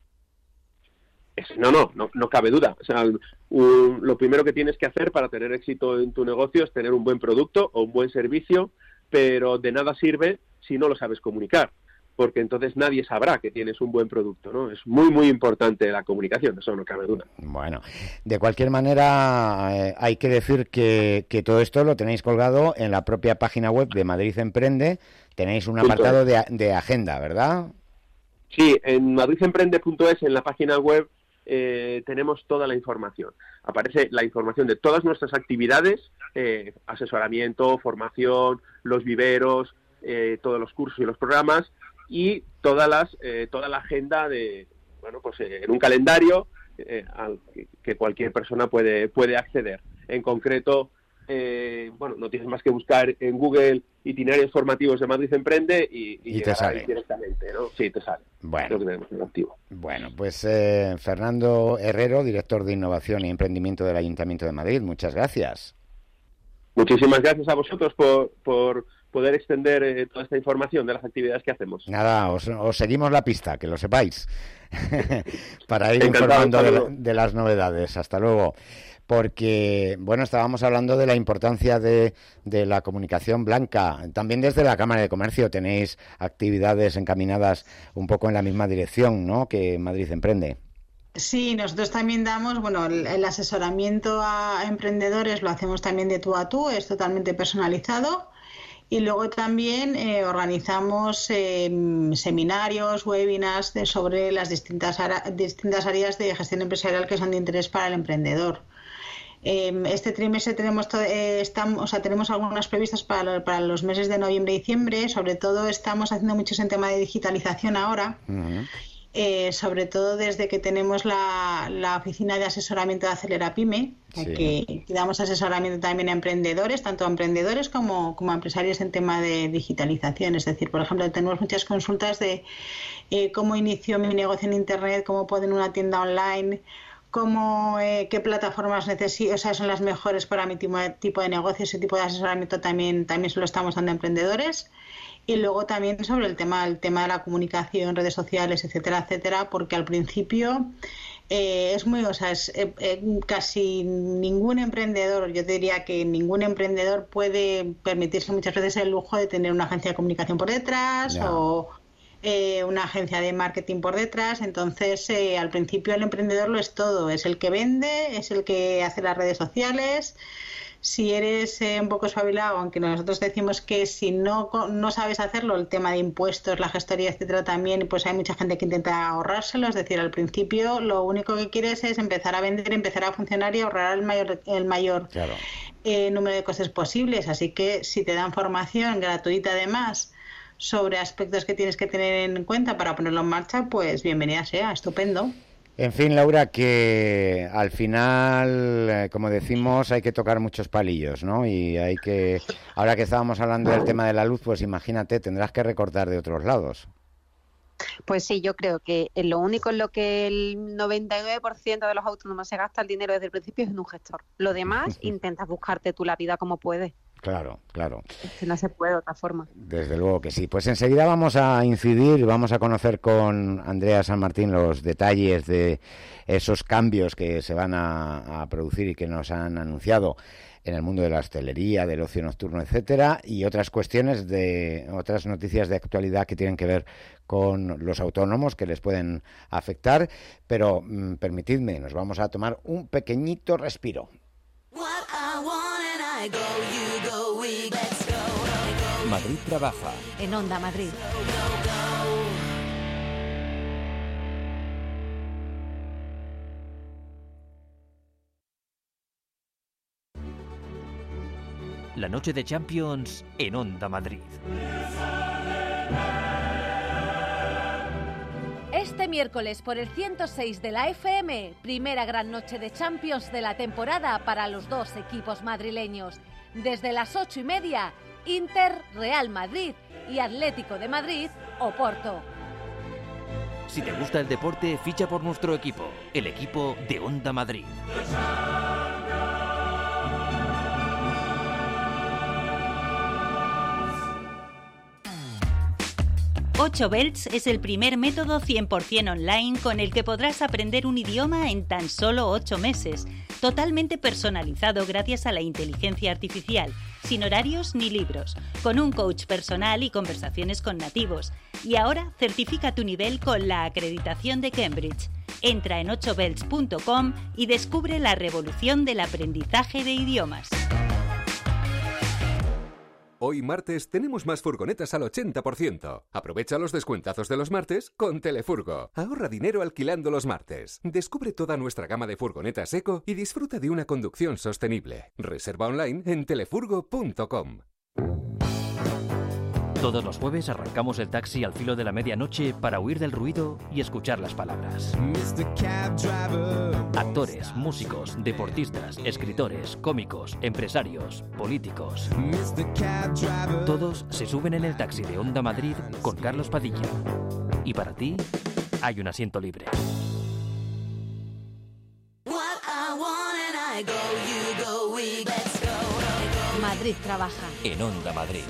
No cabe duda. O sea, lo primero que tienes que hacer para tener éxito en tu negocio es tener un buen producto o un buen servicio, pero de nada sirve si no lo sabes comunicar, porque entonces nadie sabrá que tienes un buen producto, ¿no? Es muy, muy importante la comunicación, eso no cabe duda. Bueno, de cualquier manera, hay que decir que todo esto lo tenéis colgado en la propia página web de Madrid Emprende. Tenéis un apartado de agenda, ¿verdad? Sí, en madridemprende.es, en la página web, tenemos toda la información. Aparece la información de todas nuestras actividades, asesoramiento, formación, los viveros, todos los cursos y los programas, y toda la agenda de en un calendario al que cualquier persona puede acceder. En concreto, no tienes más que buscar en Google itinerarios formativos de Madrid Emprende y te sale directamente, ¿no? Sí, te sale. Bueno, lo que tenemos en activo. Bueno, pues Fernando Herrero, director de Innovación y Emprendimiento del Ayuntamiento de Madrid, muchas gracias. Muchísimas gracias a vosotros por poder extender toda esta información de las actividades que hacemos. Nada, os seguimos la pista, que lo sepáis, para ir informando de las novedades. Hasta luego. Porque, estábamos hablando de la importancia de la comunicación blanca. También desde la Cámara de Comercio tenéis actividades encaminadas un poco en la misma dirección, ¿no?, que Madrid Emprende. Sí, nosotros también damos, el asesoramiento a emprendedores lo hacemos también de tú a tú, es totalmente personalizado. Y luego también organizamos seminarios, webinars sobre las distintas áreas de gestión empresarial que son de interés para el emprendedor. Este trimestre tenemos algunas previstas para los meses de noviembre y diciembre. Sobre todo estamos haciendo muchos en tema de digitalización ahora. Uh-huh. Sobre todo desde que tenemos la oficina de asesoramiento de Acelera Pyme, que damos asesoramiento también a emprendedores, tanto a emprendedores como a empresarios en tema de digitalización. Es decir, por ejemplo, tenemos muchas consultas de cómo inicio mi negocio en Internet, cómo puedo en una tienda online, qué plataformas son las mejores para mi tipo de negocio. Ese tipo de asesoramiento también se lo estamos dando a emprendedores. Y luego también sobre el tema de la comunicación, redes sociales, etcétera, porque al principio casi ningún emprendedor, yo diría que ningún emprendedor puede permitirse muchas veces el lujo de tener una agencia de comunicación por detrás o una agencia de marketing por detrás. Entonces, al principio el emprendedor lo es todo, es el que vende, es el que hace las redes sociales. Si eres un poco espabilado, aunque nosotros decimos que si no sabes hacerlo, el tema de impuestos, la gestoría, etcétera, también, pues hay mucha gente que intenta ahorrárselo. Es decir, al principio lo único que quieres es empezar a vender, empezar a funcionar y ahorrar el mayor número de costes posibles. Así que si te dan formación gratuita además sobre aspectos que tienes que tener en cuenta para ponerlo en marcha, pues bienvenida sea, estupendo. En fin, Laura, que al final, como decimos, hay que tocar muchos palillos, ¿no? Y ahora que estábamos hablando del tema de la luz, pues imagínate, tendrás que recortar de otros lados. Pues sí, yo creo que lo único en lo que el 99% de los autónomos se gasta el dinero desde el principio es en un gestor. Lo demás, intentas buscarte tú la vida como puedes. Claro. Es que no se puede de otra forma. Desde luego que sí. Pues enseguida vamos a vamos a conocer con Andrea San Martín los detalles de esos cambios que se van a producir y que nos han anunciado en el mundo de la hostelería, del ocio nocturno, etcétera, y otras otras noticias de actualidad que tienen que ver con los autónomos que les pueden afectar. Pero permitidme, nos vamos a tomar un pequeñito respiro. Madrid trabaja. En Onda Madrid. La noche de Champions en Onda Madrid. Este miércoles por el 106 de la FM, primera gran noche de Champions de la temporada para los dos equipos madrileños. Desde las 8:30, Inter, Real Madrid y Atlético de Madrid, Oporto. Si te gusta el deporte, ficha por nuestro equipo, el equipo de Onda Madrid. 8Belts es el primer método 100% online con el que podrás aprender un idioma en tan solo 8 meses, totalmente personalizado gracias a la inteligencia artificial, sin horarios ni libros, con un coach personal y conversaciones con nativos. Y ahora certifica tu nivel con la acreditación de Cambridge. Entra en 8belts.com y descubre la revolución del aprendizaje de idiomas. Hoy martes tenemos más furgonetas al 80%. Aprovecha los descuentazos de los martes con Telefurgo. Ahorra dinero alquilando los martes. Descubre toda nuestra gama de furgonetas eco y disfruta de una conducción sostenible. Reserva online en telefurgo.com. Todos los jueves arrancamos el taxi al filo de la medianoche para huir del ruido y escuchar las palabras. Actores, músicos, deportistas, escritores, cómicos, empresarios, políticos. Todos se suben en el taxi de Onda Madrid con Carlos Padilla. Y para ti, hay un asiento libre. Madrid trabaja. En Onda Madrid.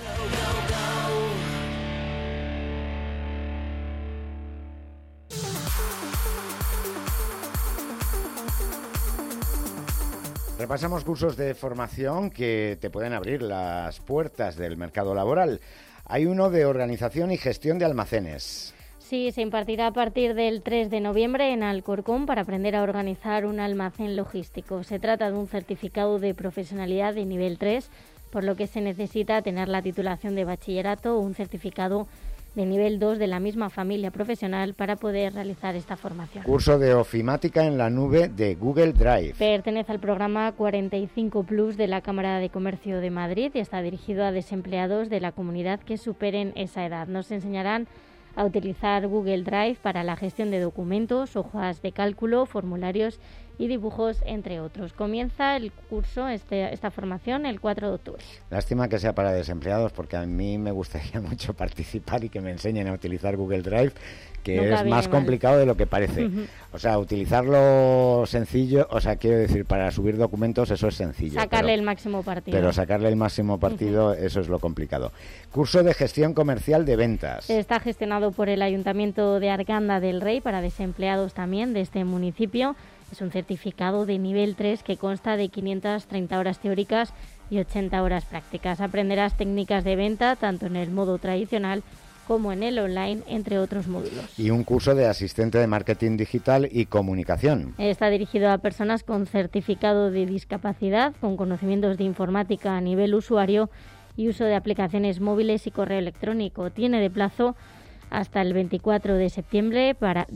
Repasamos cursos de formación que te pueden abrir las puertas del mercado laboral. Hay uno de organización y gestión de almacenes. Sí, se impartirá a partir del 3 de noviembre en Alcorcón para aprender a organizar un almacén logístico. Se trata de un certificado de profesionalidad de nivel 3, por lo que se necesita tener la titulación de bachillerato o un certificado de nivel 2 de la misma familia profesional para poder realizar esta formación. Curso de ofimática en la nube de Google Drive. Pertenece al programa 45 Plus de la Cámara de Comercio de Madrid y está dirigido a desempleados de la comunidad que superen esa edad. Nos enseñarán a utilizar Google Drive para la gestión de documentos, hojas de cálculo, formularios y dibujos, entre otros. Comienza el curso, esta formación, el 4 de octubre. Lástima que sea para desempleados, porque a mí me gustaría mucho participar y que me enseñen a utilizar Google Drive, que nunca es más complicado de lo que parece. Uh-huh. O sea, utilizarlo sencillo, o sea, quiero decir, para subir documentos eso es sencillo. Sacarle el máximo partido. Pero sacarle el máximo partido, eso es lo complicado. Curso de gestión comercial de ventas. Está gestionado por el Ayuntamiento de Arganda del Rey para desempleados también de este municipio. Es un certificado de nivel 3 que consta de 530 horas teóricas y 80 horas prácticas. Aprenderás técnicas de venta tanto en el modo tradicional como en el online, entre otros módulos. Y un curso de asistente de marketing digital y comunicación. Está dirigido a personas con certificado de discapacidad, con conocimientos de informática a nivel usuario y uso de aplicaciones móviles y correo electrónico. Tiene de plazo hasta el 24 de septiembre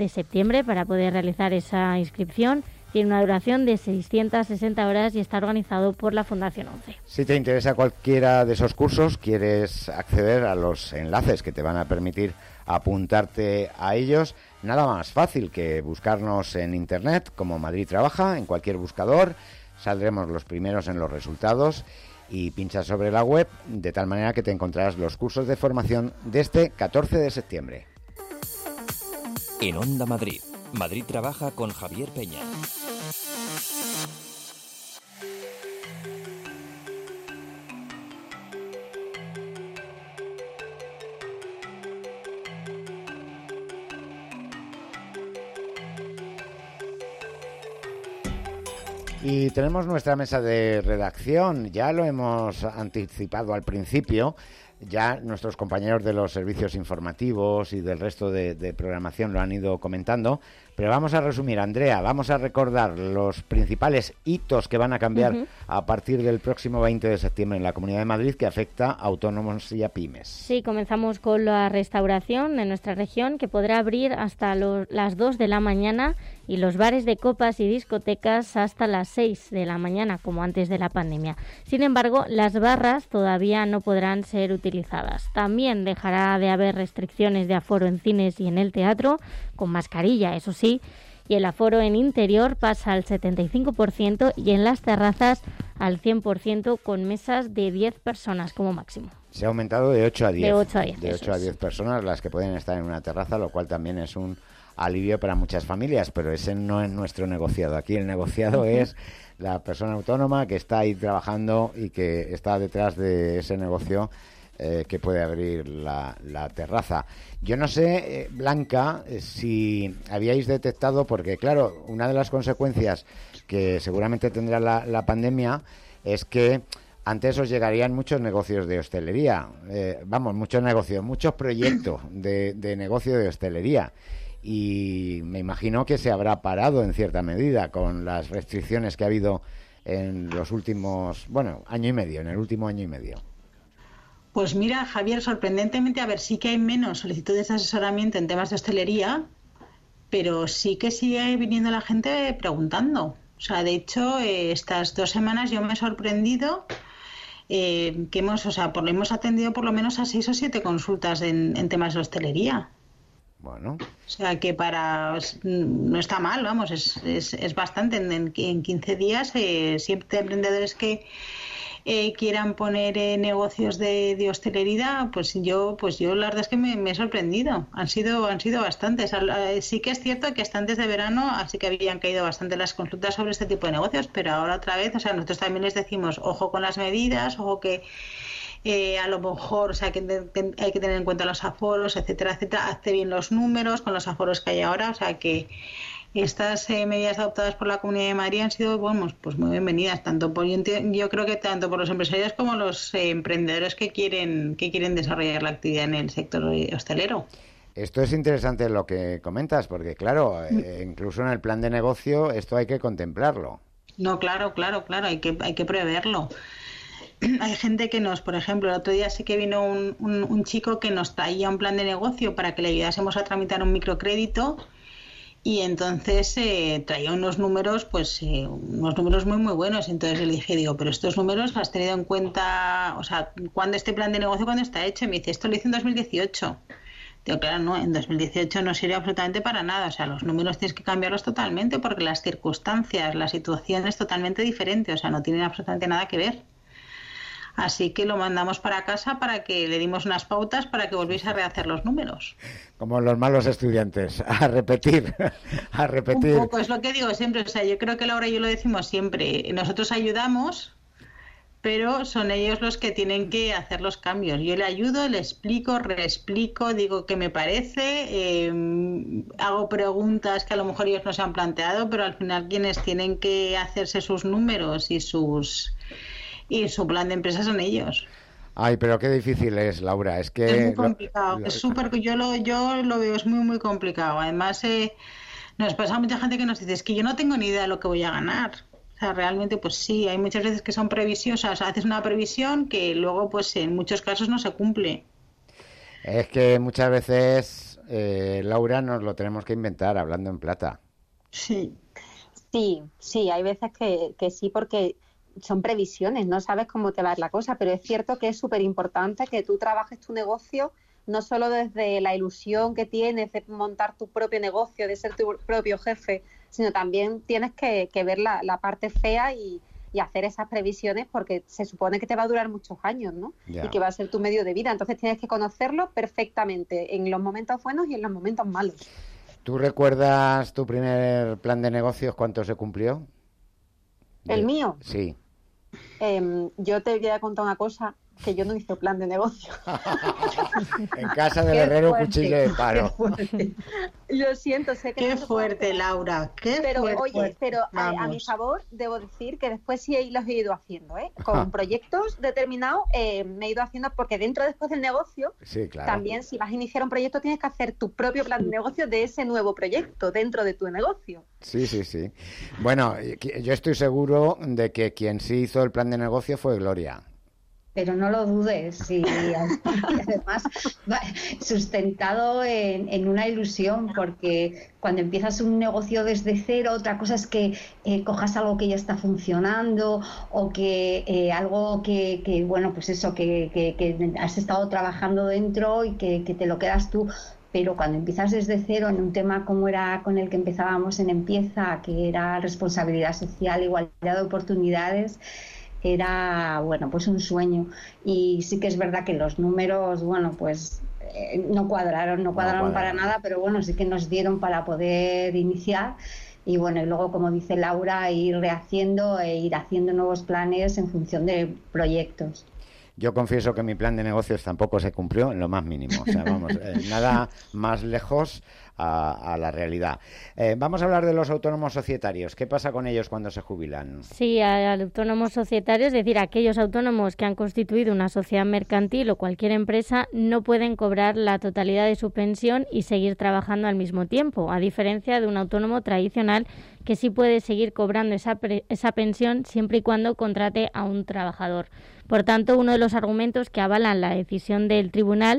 para poder realizar esa inscripción. Tiene una duración de 660 horas y está organizado por la Fundación 11. Si te interesa cualquiera de esos cursos, quieres acceder a los enlaces que te van a permitir apuntarte a ellos, nada más fácil que buscarnos en Internet como Madrid Trabaja, en cualquier buscador, saldremos los primeros en los resultados y pinchas sobre la web, de tal manera que te encontrarás los cursos de formación de este 14 de septiembre. En Onda Madrid, Madrid Trabaja con Javier Peña. Y tenemos nuestra mesa de redacción, ya lo hemos anticipado al principio, ya nuestros compañeros de los servicios informativos y del resto de programación lo han ido comentando, pero vamos a resumir, Andrea, vamos a recordar los principales hitos que van a cambiar a partir del próximo 20 de septiembre en la Comunidad de Madrid que afecta a autónomos y a pymes. Sí, comenzamos con la restauración de nuestra región que podrá abrir hasta las 2 de la mañana y los bares de copas y discotecas hasta las 6 de la mañana, como antes de la pandemia. Sin embargo, las barras todavía no podrán ser utilizadas. También dejará de haber restricciones de aforo en cines y en el teatro, con mascarilla, eso sí, y el aforo en interior pasa al 75% y en las terrazas al 100% con mesas de 10 personas como máximo. Se ha aumentado de 8 a 10. De 8 a 10. De 8 a 10 personas las que pueden estar en una terraza, lo cual también es un alivio para muchas familias, pero ese no es nuestro negociado. Aquí el negociado es la persona autónoma que está ahí trabajando y que está detrás de ese negocio que puede abrir la terraza. Yo no sé, Blanca, si habíais detectado, porque claro, una de las consecuencias que seguramente tendrá la pandemia es que antes os llegarían muchos negocios de hostelería, muchos proyectos de negocio de hostelería. Y me imagino que se habrá parado en cierta medida con las restricciones que ha habido en los últimos, año y medio, en el último año y medio. Pues mira, Javier, sorprendentemente, sí que hay menos solicitudes de asesoramiento en temas de hostelería, pero sí que sigue viniendo la gente preguntando. O sea, de hecho, estas 2 semanas yo me he sorprendido hemos atendido por lo menos a 6 o 7 consultas en temas de hostelería. Bueno. O sea que no está mal, vamos, es bastante. En 15 días, siempre emprendedores que quieran poner negocios de hostelería, pues yo la verdad es que me he sorprendido. Han sido bastantes. Sí que es cierto que hasta antes de verano así que habían caído bastante las consultas sobre este tipo de negocios, pero ahora otra vez, nosotros también les decimos, ojo con las medidas, ojo que a lo mejor, que hay que tener en cuenta los aforos, etcétera, etcétera. Hazte bien los números con los aforos que hay ahora, o sea que estas medidas adoptadas por la Comunidad de Madrid han sido, pues muy bienvenidas, yo creo que tanto por los empresarios como los emprendedores que quieren desarrollar la actividad en el sector hostelero. Esto es interesante lo que comentas, porque claro, incluso en el plan de negocio esto hay que contemplarlo. No, claro, hay que preverlo. Hay gente que por ejemplo, el otro día sí que vino un chico que nos traía un plan de negocio para que le ayudásemos a tramitar un microcrédito. Y entonces traía unos números, muy, muy buenos. Entonces le dije, pero estos números has tenido en cuenta, ¿cuándo este plan de negocio, cuándo está hecho? Y me dice, esto lo hice en 2018. Digo, claro, no, en 2018 no sirve absolutamente para nada. Los números tienes que cambiarlos totalmente porque las circunstancias, la situación es totalmente diferente. No tienen absolutamente nada que ver. Así que lo mandamos para casa para que le dimos unas pautas para que volviese a rehacer los números. Como los malos estudiantes, a repetir. Un poco, es lo que digo siempre. Yo creo que Laura y yo lo decimos siempre. Nosotros ayudamos, pero son ellos los que tienen que hacer los cambios. Yo le ayudo, le explico, reexplico, digo qué me parece, hago preguntas que a lo mejor ellos no se han planteado, pero al final quienes tienen que hacerse sus números y su plan de empresa son ellos. Ay, pero qué difícil es, Laura. Es que es muy complicado. Es súper. Yo lo veo, es muy, muy complicado. Además, nos pasa a mucha gente que nos dice, es que yo no tengo ni idea de lo que voy a ganar. Realmente, pues sí, hay muchas veces que son previsiones. Haces una previsión que luego, pues en muchos casos no se cumple. Es que muchas veces, Laura, nos lo tenemos que inventar hablando en plata. Sí, hay veces que sí, porque son previsiones, no sabes cómo te va a ir la cosa, pero es cierto que es súper importante que tú trabajes tu negocio no solo desde la ilusión que tienes de montar tu propio negocio, de ser tu propio jefe, sino también tienes que ver la parte fea y hacer esas previsiones porque se supone que te va a durar muchos años, ¿no? Ya. Y que va a ser tu medio de vida, entonces tienes que conocerlo perfectamente en los momentos buenos y en los momentos malos. ¿Tú recuerdas tu primer plan de negocios? ¿Cuánto se cumplió? ¿El mío? Sí. Yo te voy a contar una cosa, que yo no hice plan de negocio. En casa del herrero, cuchillo de palo. Lo siento, sé que... Qué fuerte, Laura, pero, fuerte. Oye, pero a mi favor, debo decir que después sí los he ido haciendo, con proyectos determinados me he ido haciendo, porque después del negocio, sí, claro. También si vas a iniciar un proyecto tienes que hacer tu propio plan de negocio de ese nuevo proyecto dentro de tu negocio. Sí. Bueno, yo estoy seguro de que quien sí hizo el plan de negocio fue Gloria. Pero no lo dudes, y además sustentado en una ilusión, porque cuando empiezas un negocio desde cero, otra cosa es que cojas algo que ya está funcionando o que algo que bueno, pues eso, que has estado trabajando dentro y que te lo quedas tú. Pero cuando empiezas desde cero en un tema como era con el que empezábamos en Empieza, que era responsabilidad social, igualdad de oportunidades, era, bueno, pues un sueño. Y sí que es verdad que los números, bueno, pues no cuadraron para nada, pero bueno, sí que nos dieron para poder iniciar. Y bueno, y luego, como dice Laura, ir rehaciendo e ir haciendo nuevos planes en función de proyectos. Yo confieso que mi plan de negocios tampoco se cumplió en lo más mínimo. O sea, vamos, nada más lejos a la realidad. Vamos a hablar de los autónomos societarios. ¿Qué pasa con ellos cuando se jubilan? Sí, a autónomos societarios, es decir, aquellos autónomos que han constituido una sociedad mercantil o cualquier empresa, no pueden cobrar la totalidad de su pensión y seguir trabajando al mismo tiempo, a diferencia de un autónomo tradicional que sí puede seguir cobrando esa pensión siempre y cuando contrate a un trabajador. Por tanto, uno de los argumentos que avalan la decisión del tribunal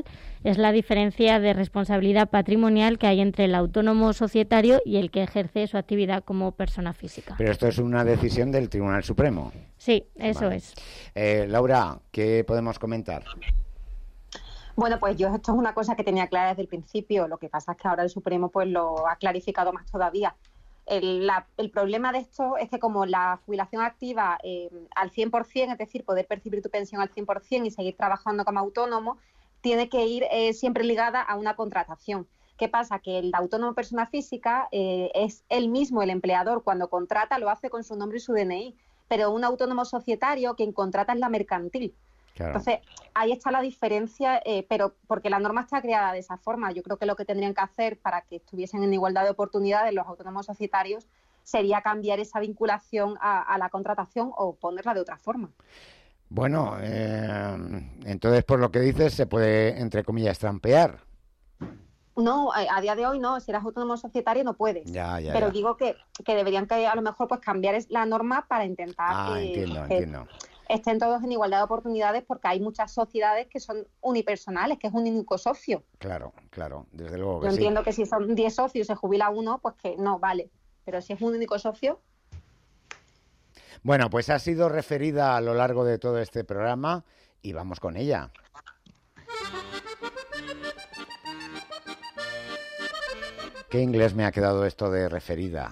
es la diferencia de responsabilidad patrimonial que hay entre el autónomo societario y el que ejerce su actividad como persona física. Pero esto es una decisión del Tribunal Supremo. Sí, eso es. Laura, ¿qué podemos comentar? Bueno, pues yo esto es una cosa que tenía clara desde el principio. Lo que pasa es que ahora el Supremo pues lo ha clarificado más todavía. El problema de esto es que como la jubilación activa al 100%, es decir, poder percibir tu pensión al 100% y seguir trabajando como autónomo, tiene que ir siempre ligada a una contratación. ¿Qué pasa? Que el autónomo persona física es él mismo, el empleador, cuando contrata lo hace con su nombre y su DNI, pero un autónomo societario quien contrata es la mercantil. Claro. Entonces, ahí está la diferencia, pero porque la norma está creada de esa forma. Yo creo que lo que tendrían que hacer para que estuviesen en igualdad de oportunidades los autónomos societarios sería cambiar esa vinculación a la contratación o ponerla de otra forma. Bueno, entonces, por lo que dices, se puede, entre comillas, trampear. No, a día de hoy no. Si eres autónomo societario no puedes. Pero digo que deberían que a lo mejor pues cambiar la norma para intentar entiendo. Estén todos en igualdad de oportunidades, porque hay muchas sociedades que son unipersonales, que es un único socio. Claro, desde luego que Yo sí. entiendo que si son 10 socios y se jubila uno, pues que no, vale. Pero si es un único socio... Bueno, pues ha sido referida a lo largo de todo este programa y vamos con ella. ¿Qué inglés me ha quedado esto de referida?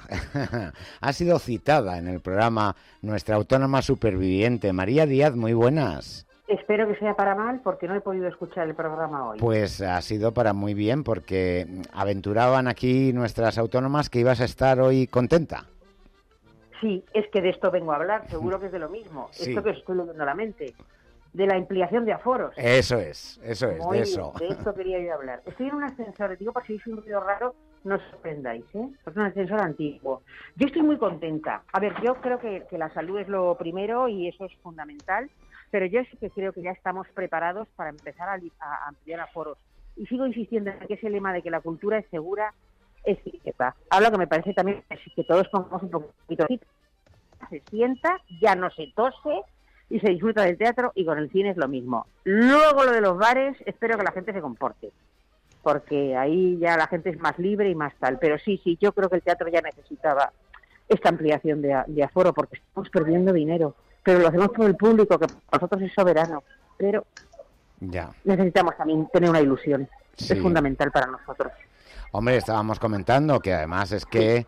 Ha sido citada en el programa nuestra autónoma superviviente, María Díaz. Muy buenas. Espero que sea para mal, porque no he podido escuchar el programa hoy. Pues ha sido para muy bien, porque aventuraban aquí nuestras autónomas que ibas a estar hoy contenta. Sí, es que de esto vengo a hablar, seguro que es de lo mismo. Sí. Esto que os estoy leyendo la mente, de la ampliación de aforos. Eso es, de eso. De esto quería yo hablar. Estoy en un ascensor, digo, por si veis un ruido raro, no os sorprendáis, ¿eh? Es un ascensor antiguo. Yo estoy muy contenta. A ver, yo creo que la salud es lo primero y eso es fundamental, pero yo sí que creo que ya estamos preparados para empezar a ampliar aforos. Y sigo insistiendo en que ese lema de que la cultura es segura es cierta. Hablo que me parece también que todos pongamos un poquito, se sienta, ya no se tose y se disfruta del teatro, y con el cine es lo mismo. Luego lo de los bares, espero que la gente se comporte, porque ahí ya la gente es más libre y más tal. Pero sí, yo creo que el teatro ya necesitaba esta ampliación de aforo, porque estamos perdiendo dinero, pero lo hacemos por el público, que para nosotros es soberano, pero necesitamos también tener una ilusión, es fundamental para nosotros. Hombre, estábamos comentando que además es que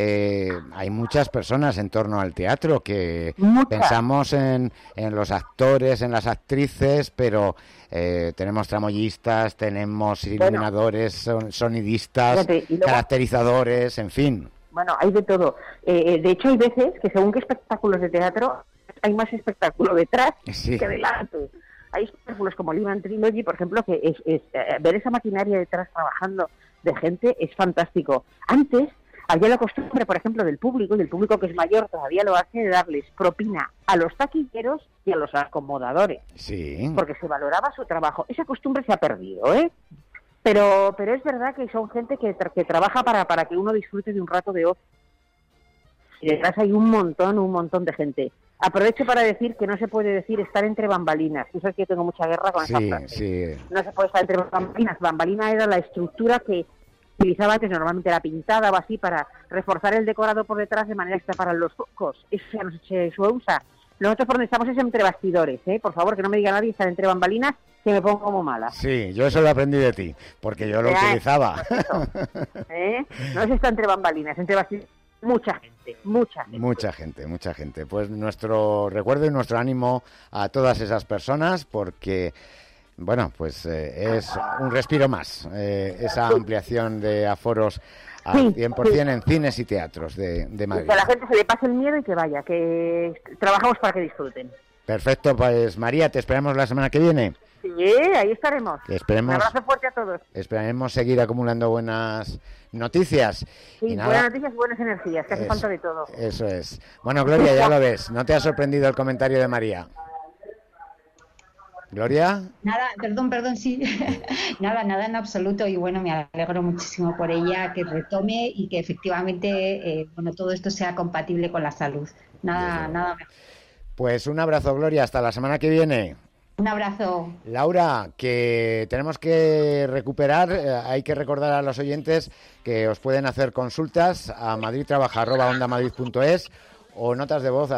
hay muchas personas en torno al teatro que pensamos en los actores, en las actrices, pero tenemos tramoyistas, tenemos iluminadores, sonidistas, caracterizadores, en fin. Bueno, hay de todo. De hecho, hay veces que según qué espectáculos de teatro hay más espectáculo detrás que delante. Hay espectáculos como Living Trilogy, por ejemplo, que es ver esa maquinaria detrás trabajando de gente es fantástico. Antes había la costumbre, por ejemplo, del público, y el público que es mayor todavía lo hace, de darles propina a los taquilleros y a los acomodadores. Sí. Porque se valoraba su trabajo. Esa costumbre se ha perdido, ¿eh? Pero es verdad que son gente que trabaja para que uno disfrute de un rato de ocio. Y detrás hay un montón de gente. Aprovecho para decir que no se puede decir estar entre bambalinas. Yo sé que tengo mucha guerra con esa frase. Sí. No se puede estar entre bambalinas. Bambalina era la estructura que utilizaba antes, normalmente era pintada o así, para reforzar el decorado por detrás de manera que taparan los focos. Eso ya no se usa. Nosotros por donde estamos es entre bastidores, ¿eh? Por favor, que no me diga nadie estar entre bambalinas, que me pongo como mala. Sí, yo eso lo aprendí de ti, porque yo lo utilizaba. No se está entre bambalinas, entre bastidores. Mucha gente. Pues nuestro recuerdo y nuestro ánimo a todas esas personas, porque, bueno, pues es un respiro más, esa ampliación de aforos al 100% en cines y teatros de Madrid. Que a la gente se le pase el miedo y que vaya, que trabajamos para que disfruten. Perfecto, pues María, te esperamos la semana que viene. Sí, ahí estaremos. Un abrazo fuerte a todos. Esperaremos seguir acumulando buenas noticias. Sí, buenas noticias y buenas energías, que hace falta de todo. Eso es. Bueno, Gloria, ya lo ves. ¿No te ha sorprendido el comentario de María? ¿Gloria? Nada, perdón, sí. nada en absoluto. Y bueno, me alegro muchísimo por ella, que retome y que efectivamente todo esto sea compatible con la salud. Nada mejor. Pues un abrazo, Gloria. Hasta la semana que viene. Un abrazo. Laura, que tenemos que recuperar, hay que recordar a los oyentes que os pueden hacer consultas a madridtrabaja@ondamadrid.es o notas de voz al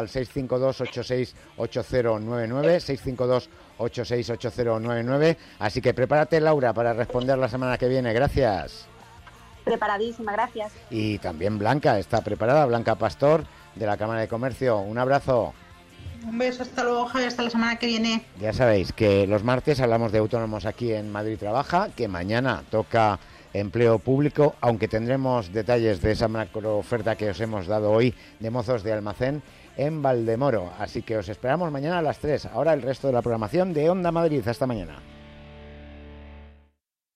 652-868099, 652-868099. Así que prepárate, Laura, para responder la semana que viene. Gracias. Preparadísima, gracias. Y también Blanca está preparada, Blanca Pastor, de la Cámara de Comercio. Un abrazo. Un beso, hasta luego, Javier, hasta la semana que viene. Ya sabéis que los martes hablamos de autónomos aquí en Madrid Trabaja, que mañana toca empleo público, aunque tendremos detalles de esa macro oferta que os hemos dado hoy de mozos de almacén en Valdemoro. Así que os esperamos mañana a las 3. Ahora el resto de la programación de Onda Madrid. Hasta mañana.